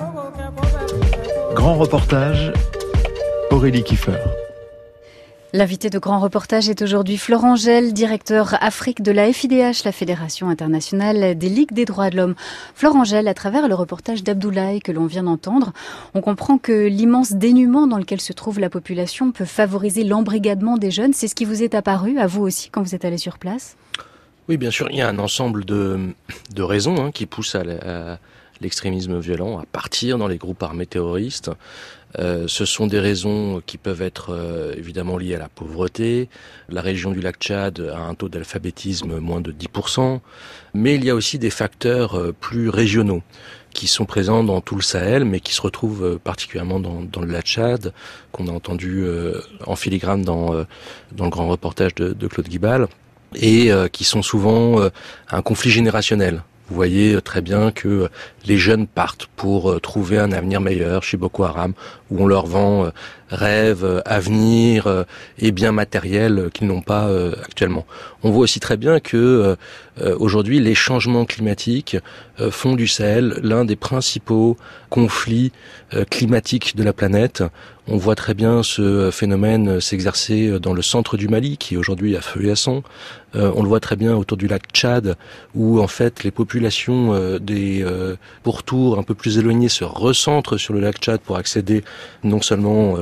Grand reportage, Aurélie Kiefer. L'invité de Grand Reportage est aujourd'hui Florent Gel, directeur Afrique de la F I D H, la Fédération internationale des ligues des droits de l'homme. Florent Gel, à travers le reportage d'Abdoulaye que l'on vient d'entendre, on comprend que l'immense dénuement dans lequel se trouve la population peut favoriser l'embrigadement des jeunes. C'est ce qui vous est apparu, à vous aussi, quand vous êtes allé sur place? Oui, bien sûr, il y a un ensemble de, de raisons hein, qui poussent à l'extrémisme violent, à partir dans les groupes armés terroristes. Euh, ce sont des raisons qui peuvent être euh, évidemment liées à la pauvreté. La région du lac Tchad a un taux d'alphabétisme moins de dix pour cent. Mais il y a aussi des facteurs euh, plus régionaux qui sont présents dans tout le Sahel, mais qui se retrouvent euh, particulièrement dans, dans le lac Tchad, qu'on a entendu euh, en filigrane dans, euh, dans le grand reportage de, de Claude Guibal, et euh, qui sont souvent euh, un conflit générationnel. Vous voyez très bien que les jeunes partent pour trouver un avenir meilleur chez Boko Haram, où on leur vend rêves, avenir et biens matériels qu'ils n'ont pas actuellement. On voit aussi très bien que aujourd'hui les changements climatiques font du Sahel l'un des principaux conflits climatiques de la planète. On voit très bien ce phénomène s'exercer dans le centre du Mali, qui est aujourd'hui à feu et à sang. Euh, on le voit très bien autour du lac Tchad, où en fait les populations euh, des euh, pourtours un peu plus éloignées se recentrent sur le lac Tchad pour accéder non seulement euh,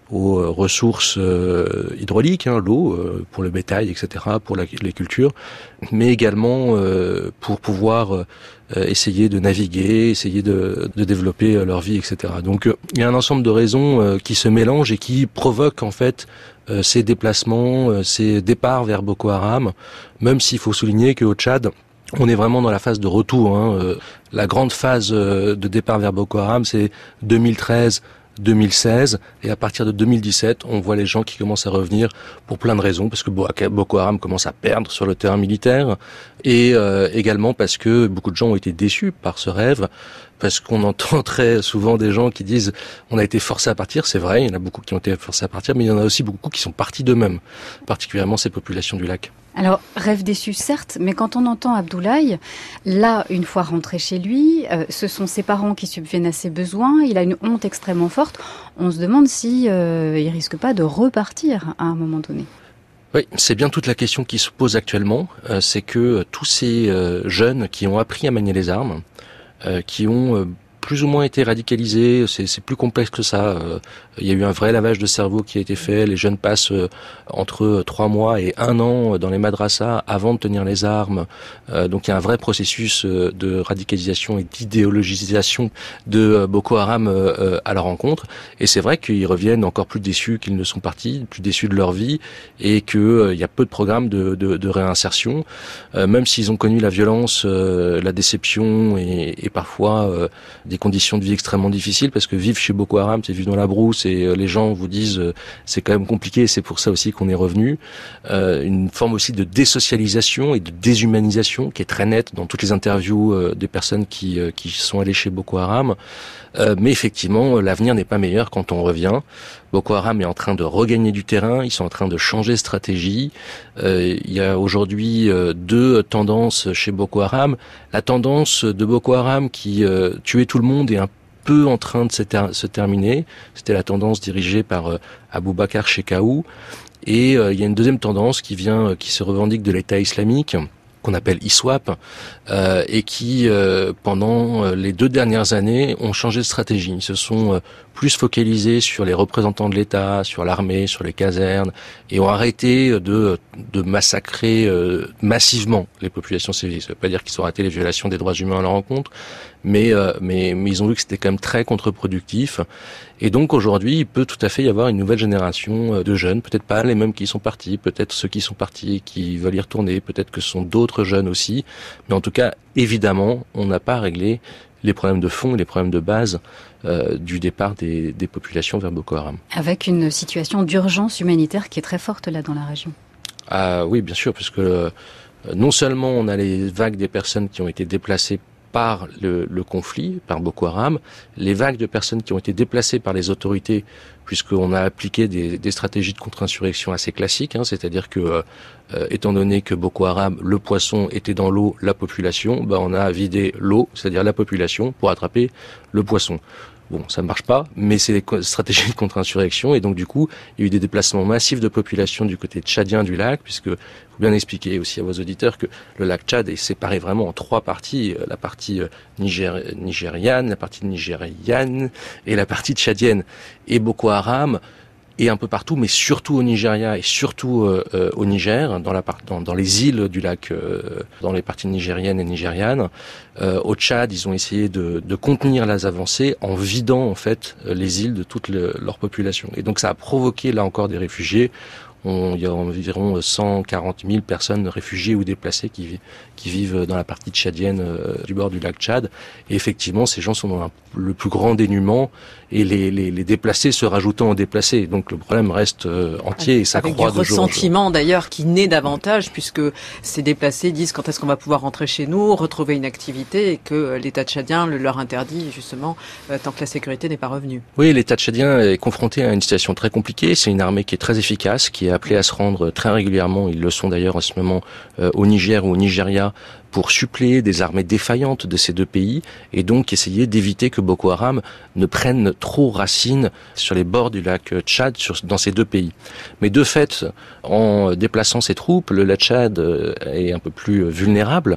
aux ressources euh, hydrauliques, hein, l'eau euh, pour le bétail, et cetera, pour la, les cultures, mais également euh, pour pouvoir euh, essayer de naviguer, essayer de, de développer euh, leur vie, et cetera. Donc euh, il y a un ensemble de raisons euh, qui se mélangent et qui provoquent en fait euh, ces déplacements, euh, ces départs vers Boko Haram, même s'il faut souligner qu'au Tchad, on est vraiment dans la phase de retour. Hein. Euh, la grande phase euh, de départ vers Boko Haram, c'est deux mille treize deux mille seize, et à partir de deux mille dix-sept, on voit les gens qui commencent à revenir pour plein de raisons, parce que Boko Haram commence à perdre sur le terrain militaire, et euh, également parce que beaucoup de gens ont été déçus par ce rêve, parce qu'on entend très souvent des gens qui disent on a été forcés à partir. C'est vrai, il y en a beaucoup qui ont été forcés à partir, mais il y en a aussi beaucoup qui sont partis d'eux-mêmes, particulièrement ces populations du lac. Alors, rêve déçu, certes, mais quand on entend Abdoulaye, là, une fois rentré chez lui, euh, ce sont ses parents qui subviennent à ses besoins, il a une honte extrêmement forte, on se demande si euh, il risque pas de repartir à un moment donné. Oui, c'est bien toute la question qui se pose actuellement, euh, c'est que tous ces euh, jeunes qui ont appris à manier les armes, euh, qui ont euh, plus ou moins été radicalisés, c'est, c'est plus complexe que ça. Euh, il y a eu un vrai lavage de cerveau qui a été fait. Les jeunes passent euh, entre trois mois et un an dans les madrassas avant de tenir les armes. Euh, donc il y a un vrai processus euh, de radicalisation et d'idéologisation de euh, Boko Haram euh, à leur rencontre. Et c'est vrai qu'ils reviennent encore plus déçus qu'ils ne sont partis, plus déçus de leur vie, et qu'il euh, y a peu de programmes de, de, de réinsertion. Euh, même s'ils ont connu la violence, euh, la déception et, et parfois euh, des conditions de vie extrêmement difficiles, parce que vivre chez Boko Haram, c'est vivre dans la brousse, et euh, les gens vous disent euh, c'est quand même compliqué, c'est pour ça aussi qu'on est revenu. Euh, une forme aussi de désocialisation et de déshumanisation qui est très nette dans toutes les interviews euh, des personnes qui, euh, qui sont allées chez Boko Haram. Euh, mais effectivement, l'avenir n'est pas meilleur quand on revient. Boko Haram est en train de regagner du terrain, ils sont en train de changer de stratégie. Euh, il y a aujourd'hui euh, deux tendances chez Boko Haram. La tendance de Boko Haram qui euh, tuait tout le monde est un peu en train de se, ter- se terminer. C'était la tendance dirigée par euh, Aboubacar Shekau. Et euh, il y a une deuxième tendance qui vient, euh, qui se revendique de l'État islamique, qu'on appelle I S W A P, euh, et qui, euh, pendant euh, les deux dernières années, ont changé de stratégie. Ils se sont euh, plus focalisés sur les représentants de l'État, sur l'armée, sur les casernes, et ont arrêté de, de massacrer euh, massivement les populations civiles. Ça ne veut pas dire qu'ils ont arrêté les violations des droits humains à leur encontre, mais, euh, mais, mais ils ont vu que c'était quand même très contre-productif. Et donc aujourd'hui, il peut tout à fait y avoir une nouvelle génération de jeunes, peut-être pas les mêmes qui sont partis, peut-être ceux qui sont partis et qui veulent y retourner, peut-être que ce sont d'autres jeunes aussi, mais en tout cas, évidemment, on n'a pas réglé les problèmes de fond et les problèmes de base euh, du départ des, des populations vers Boko Haram. Avec une situation d'urgence humanitaire qui est très forte là dans la région. Ah oui, bien sûr, parce que euh, non seulement on a les vagues des personnes qui ont été déplacées par le, le conflit, par Boko Haram, les vagues de personnes qui ont été déplacées par les autorités, puisqu'on a appliqué des, des stratégies de contre-insurrection assez classiques, hein, c'est-à-dire que, euh, étant donné que Boko Haram, le poisson était dans l'eau, la population, bah on a vidé l'eau, c'est-à-dire la population, pour attraper le poisson. Bon, ça ne marche pas, mais c'est des stratégies de contre-insurrection, et donc du coup, il y a eu des déplacements massifs de population du côté tchadien du lac, puisque faut bien expliquer aussi à vos auditeurs que le lac Tchad est séparé vraiment en trois parties, la partie nigéri- nigériane, la partie nigériane et la partie tchadienne. Et Boko Haram et un peu partout, mais surtout au Nigeria et surtout euh, euh, au Niger, dans, la part, dans, dans les îles du lac, euh, dans les parties nigériennes et nigérianes. Euh, au Tchad, ils ont essayé de, de contenir les avancées en vidant en fait les îles de toute le, leur population. Et donc ça a provoqué là encore des réfugiés. On, il y a environ cent quarante mille personnes réfugiées ou déplacées qui, qui vivent dans la partie tchadienne euh, du bord du lac Tchad. Et effectivement, ces gens sont dans un, le plus grand dénuement, et les, les, les déplacés se rajoutant aux déplacés. Donc le problème reste euh, entier et s'accroît de jour en jour. Avec du ressentiment d'ailleurs qui naît davantage, puisque ces déplacés disent quand est-ce qu'on va pouvoir rentrer chez nous, retrouver une activité, et que l'État tchadien le leur interdit justement euh, tant que la sécurité n'est pas revenue. Oui, l'État tchadien est confronté à une situation très compliquée. C'est une armée qui est très efficace, qui est appelée à se rendre très régulièrement. Ils le sont d'ailleurs en ce moment euh, au Niger ou au Nigeria, pour suppléer des armées défaillantes de ces deux pays, et donc essayer d'éviter que Boko Haram ne prenne trop racine sur les bords du lac Tchad, sur, dans ces deux pays. Mais de fait, en déplaçant ces troupes, le lac Tchad est un peu plus vulnérable,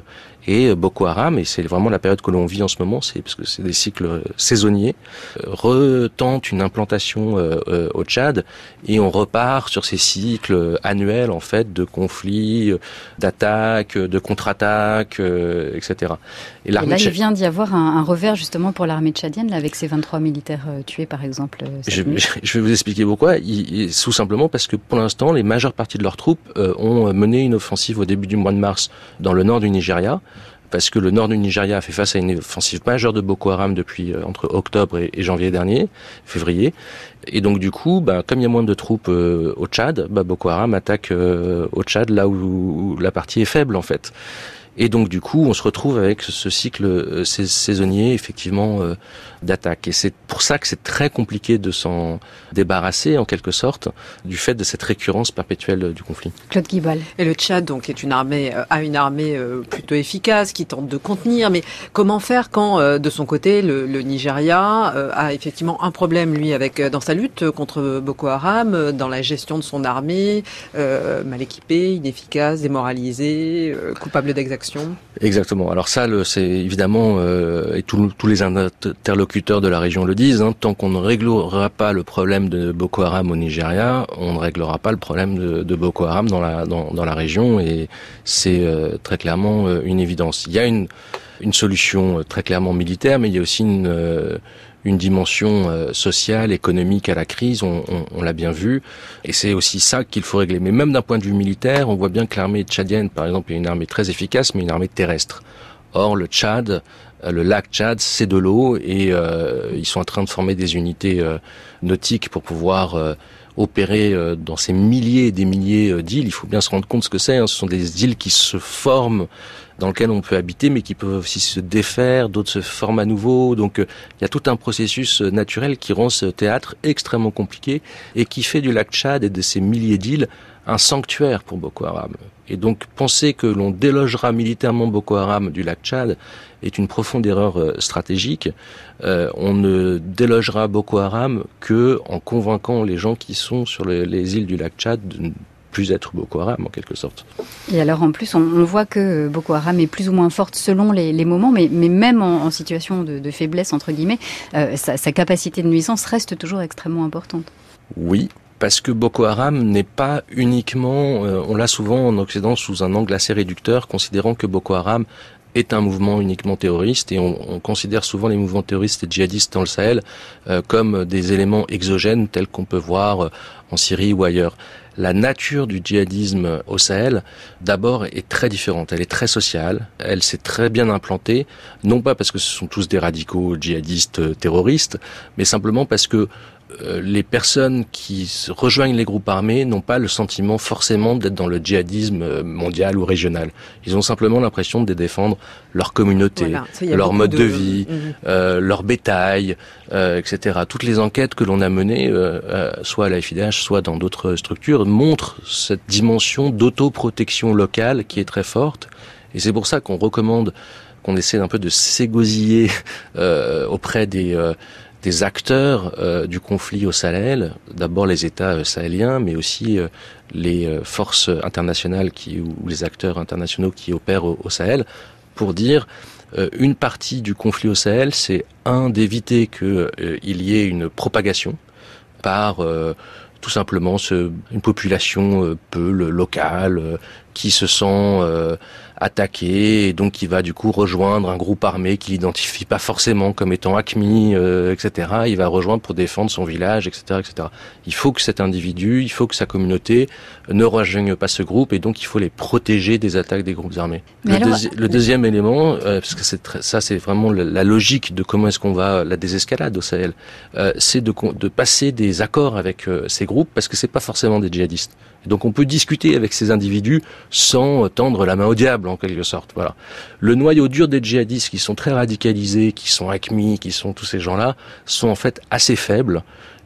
Et Boko Haram, et c'est vraiment la période que l'on vit en ce moment, c'est parce que c'est des cycles saisonniers, euh, retente une implantation euh, euh, au Tchad, et on repart sur ces cycles annuels en fait de conflits, d'attaques, de contre-attaques, euh, et cetera. Et, et là, il vient d'y avoir un, un revers justement pour l'armée tchadienne, là, avec ses vingt-trois militaires euh, tués par exemple. Euh, je, je vais vous expliquer pourquoi. Il, il, tout simplement parce que pour l'instant, les majeures parties de leurs troupes euh, ont mené une offensive au début du mois de mars dans le nord du Nigeria, parce que le nord du Nigeria a fait face à une offensive majeure de Boko Haram depuis euh, entre octobre et, et janvier dernier, février. Et donc du coup, bah, comme il y a moins de troupes euh, au Tchad, bah, Boko Haram attaque euh, au Tchad là où, où la partie est faible en fait. Et donc du coup, on se retrouve avec ce cycle euh, saisonnier, effectivement, euh, d'attaque. Et c'est pour ça que c'est très compliqué de s'en débarrasser, en quelque sorte, du fait de cette récurrence perpétuelle du conflit. Claude Guibal. Et le Tchad, donc, est une armée, euh, a une armée euh, plutôt efficace, qui tente de contenir. Mais comment faire quand, euh, de son côté, le, le Nigeria euh, a effectivement un problème, lui, avec euh, dans sa lutte contre Boko Haram, euh, dans la gestion de son armée, euh, mal équipée, inefficace, démoralisée, euh, coupable d'exaction. Exactement. Alors ça, le, c'est évidemment, euh, et tout, tous les interlocuteurs de la région le disent, hein, tant qu'on ne réglera pas le problème de Boko Haram au Nigeria, on ne réglera pas le problème de, de Boko Haram dans la, dans, dans la région, et c'est euh, très clairement euh, une évidence. Il y a une, une solution euh, très clairement militaire, mais il y a aussi une... Euh, une dimension euh, sociale, économique à la crise, on, on, on l'a bien vu, et c'est aussi ça qu'il faut régler. Mais même d'un point de vue militaire, on voit bien que l'armée tchadienne, par exemple, est une armée très efficace, mais une armée terrestre. Or, le Tchad, euh, le lac Tchad, c'est de l'eau, et euh, ils sont en train de former des unités euh, nautiques pour pouvoir euh, opérer euh, dans ces milliers et des milliers euh, d'îles. Il faut bien se rendre compte de ce que c'est, hein. Ce sont des îles qui se forment, dans lequel on peut habiter, mais qui peuvent aussi se défaire, d'autres se forment à nouveau. Donc euh, il y a tout un processus euh, naturel qui rend ce théâtre extrêmement compliqué et qui fait du lac Tchad et de ces milliers d'îles un sanctuaire pour Boko Haram. Et donc penser que l'on délogera militairement Boko Haram du lac Tchad est une profonde erreur euh, stratégique. Euh, on ne délogera Boko Haram que en convainquant les gens qui sont sur le, les îles du lac Tchad de plus être Boko Haram en quelque sorte. Et alors en plus on, on voit que Boko Haram est plus ou moins forte selon les, les moments, mais, mais même en, en situation de, de faiblesse entre guillemets, euh, sa, sa capacité de nuisance reste toujours extrêmement importante. Oui, parce que Boko Haram n'est pas uniquement, euh, on l'a souvent en Occident sous un angle assez réducteur, considérant que Boko Haram est un mouvement uniquement terroriste, et on, on considère souvent les mouvements terroristes et djihadistes dans le Sahel euh, comme des éléments exogènes tels qu'on peut voir euh, en Syrie ou ailleurs. La nature du djihadisme au Sahel, d'abord, est très différente. Elle est très sociale, elle s'est très bien implantée, non pas parce que ce sont tous des radicaux djihadistes euh, terroristes, mais simplement parce que euh, les personnes qui rejoignent les groupes armés n'ont pas le sentiment forcément d'être dans le djihadisme mondial ou régional. Ils ont simplement l'impression de défendre leur communauté, voilà, ça, leur mode de, de vie, mmh. euh, leur bétail, euh, et cetera. Toutes les enquêtes que l'on a menées, euh, euh, soit à la F I D H, soit dans d'autres structures, montrent cette dimension d'autoprotection locale qui est très forte. Et c'est pour ça qu'on recommande, qu'on essaie un peu de s'égosiller euh, auprès des... Euh, des acteurs euh, du conflit au Sahel, d'abord les États euh, sahéliens, mais aussi euh, les euh, forces internationales qui, ou les acteurs internationaux qui opèrent au, au Sahel, pour dire euh, une partie du conflit au Sahel, c'est un, d'éviter qu'il euh, y ait une propagation par euh, tout simplement ce, une population euh, peu locale euh, qui se sent euh, attaqué, et donc qui va du coup rejoindre un groupe armé qu'il n'identifie pas forcément comme étant A Q M I, euh, et cetera. Il va rejoindre pour défendre son village, et cetera, et cetera. Il faut que cet individu, il faut que sa communauté ne rejoigne pas ce groupe, et donc il faut les protéger des attaques des groupes armés. Le, alors... deuxi- le deuxième élément, euh, parce que c'est très, ça c'est vraiment la, la logique de comment est-ce qu'on va la désescalade au Sahel, euh, c'est de, de passer des accords avec euh, ces groupes, parce que c'est pas forcément des djihadistes. Et donc on peut discuter avec ces individus sans tendre la main au diable en quelque sorte. Voilà. Le noyau dur des djihadistes qui sont très radicalisés, qui sont A Q M I, qui sont tous ces gens-là, sont en fait assez faibles.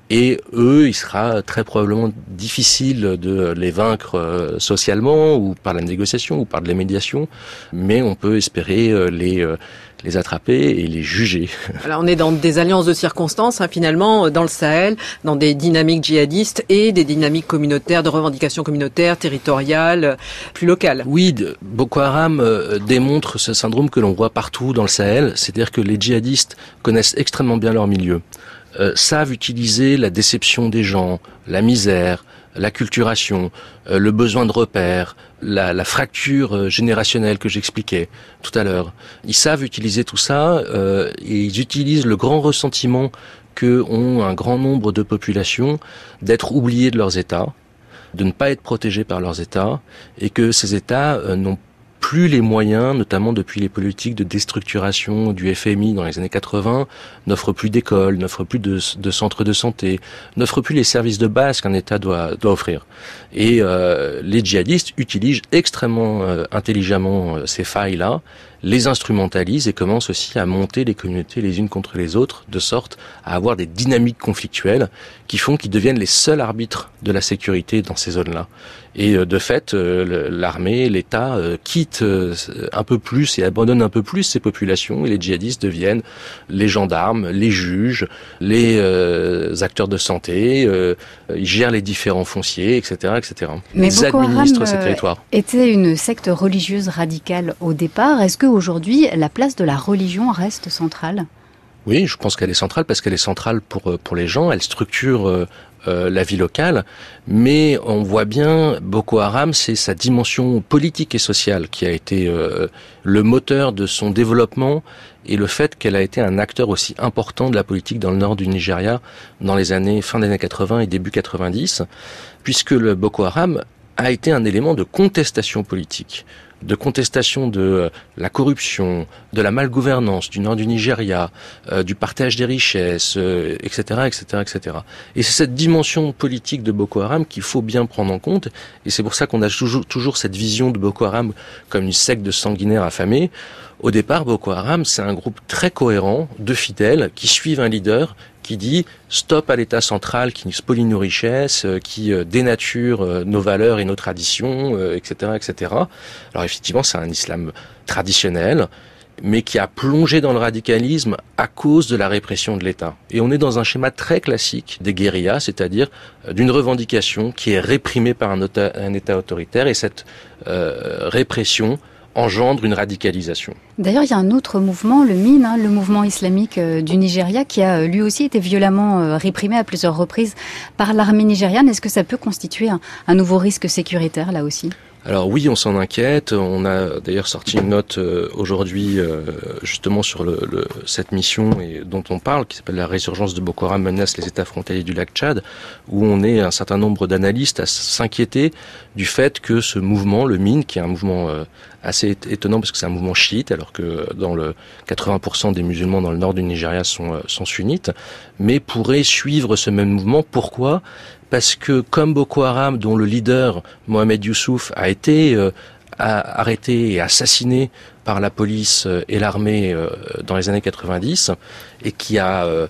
Et eux, il sera très probablement difficile de les vaincre socialement ou par la négociation ou par de la médiation, mais on peut espérer les les attraper et les juger. Alors on est dans des alliances de circonstances, hein, finalement, dans le Sahel, dans des dynamiques djihadistes et des dynamiques communautaires, de revendications communautaires, territoriales, plus locales. Oui, Boko Haram euh, démontre ce syndrome que l'on voit partout dans le Sahel, c'est-à-dire que les djihadistes connaissent extrêmement bien leur milieu, euh, savent utiliser la déception des gens, la misère, l'acculturation, euh, le besoin de repères, la, la fracture euh, générationnelle que j'expliquais tout à l'heure. Ils savent utiliser tout ça euh, et ils utilisent le grand ressentiment que ont un grand nombre de populations d'être oubliés de leurs États, de ne pas être protégés par leurs États et que ces États euh, n'ont plus les moyens, notamment depuis les politiques de déstructuration du F M I dans les années quatre-vingts, n'offrent plus d'écoles, n'offrent plus de, de centres de santé, n'offrent plus les services de base qu'un État doit, doit offrir. Et euh, les djihadistes utilisent extrêmement euh, intelligemment euh, ces failles-là, les instrumentalisent et commencent aussi à monter les communautés les unes contre les autres, de sorte à avoir des dynamiques conflictuelles qui font qu'ils deviennent les seuls arbitres de la sécurité dans ces zones-là. Et euh, de fait, euh, l'armée, l'État euh, quitte euh, un peu plus et abandonne un peu plus ces populations et les djihadistes deviennent les gendarmes, les juges, les euh, acteurs de santé, euh, ils gèrent les différents fonciers, et cetera, et cetera. Mais ils Boko administrent Haram ces territoires. était une secte religieuse radicale au départ. Est-ce qu'aujourd'hui, la place de la religion reste centrale ? Oui, je pense qu'elle est centrale parce qu'elle est centrale pour pour les gens. Elle structure euh, euh, la vie locale, mais on voit bien Boko Haram, c'est sa dimension politique et sociale qui a été euh, le moteur de son développement et le fait qu'elle a été un acteur aussi important de la politique dans le nord du Nigeria dans les années fin des années quatre-vingts et début quatre-vingt-dix, puisque le Boko Haram a été un élément de contestation politique, de contestation de la corruption, de la malgouvernance du nord du Nigeria, euh, du partage des richesses, euh, et cetera, et cetera, et cetera. Et c'est cette dimension politique de Boko Haram qu'il faut bien prendre en compte, et c'est pour ça qu'on a toujours, toujours cette vision de Boko Haram comme une secte de sanguinaires affamés. Au départ, Boko Haram, c'est un groupe très cohérent de fidèles qui suivent un leader qui dit stop à l'État central qui spolie nos richesses, qui dénature nos valeurs et nos traditions, et cetera, et cetera. Alors effectivement, c'est un islam traditionnel, mais qui a plongé dans le radicalisme à cause de la répression de l'État. Et on est dans un schéma très classique des guérillas, c'est-à-dire d'une revendication qui est réprimée par un, un État autoritaire, et cette euh, répression engendre une radicalisation. D'ailleurs, il y a un autre mouvement, le M I N, hein, le mouvement islamique euh, du Nigeria, qui a lui aussi été violemment euh, réprimé à plusieurs reprises par l'armée nigériane. Est-ce que ça peut constituer un, un nouveau risque sécuritaire, là aussi ? Alors oui, on s'en inquiète. On a d'ailleurs sorti une note euh, aujourd'hui euh, justement sur le, le, cette mission et dont on parle, qui s'appelle « La résurgence de Boko Haram menace les États frontaliers du lac Tchad », où on est un certain nombre d'analystes à s'inquiéter du fait que ce mouvement, le M I N, qui est un mouvement euh, assez étonnant parce que c'est un mouvement chiite, alors que dans le quatre-vingts pour cent des musulmans dans le nord du Nigeria sont, euh, sont sunnites, mais pourrait suivre ce même mouvement. Pourquoi ? Parce que comme Boko Haram, dont le leader, Mohamed Youssouf, a été euh, a, arrêté et assassiné par la police euh, et l'armée euh, dans les années quatre-vingt-dix, et qui a euh,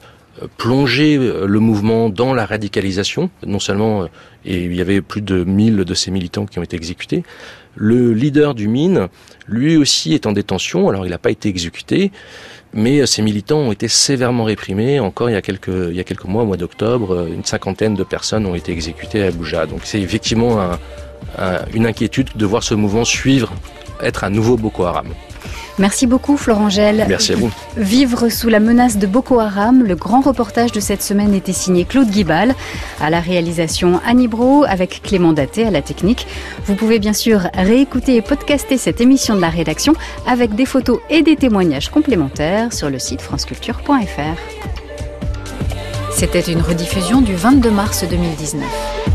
plongé le mouvement dans la radicalisation, non seulement, euh, et il y avait plus de mille de ces militants qui ont été exécutés, le leader du M I N, lui aussi est en détention, alors il n'a pas été exécuté, mais ces militants ont été sévèrement réprimés. Encore il y a quelques, il y a quelques mois, au mois d'octobre, une cinquantaine de personnes ont été exécutées à Abuja. Donc c'est effectivement un, un, une inquiétude de voir ce mouvement suivre, être un nouveau Boko Haram. Merci beaucoup Florent Gel. Merci à vous. Vivre sous la menace de Boko Haram, le grand reportage de cette semaine était signé Claude Guibal, à la réalisation Annie Brault, avec Clément Daté à la technique. Vous pouvez bien sûr réécouter et podcaster cette émission de la rédaction avec des photos et des témoignages complémentaires sur le site franceculture point f r. C'était une rediffusion du vingt-deux mars deux mille dix-neuf.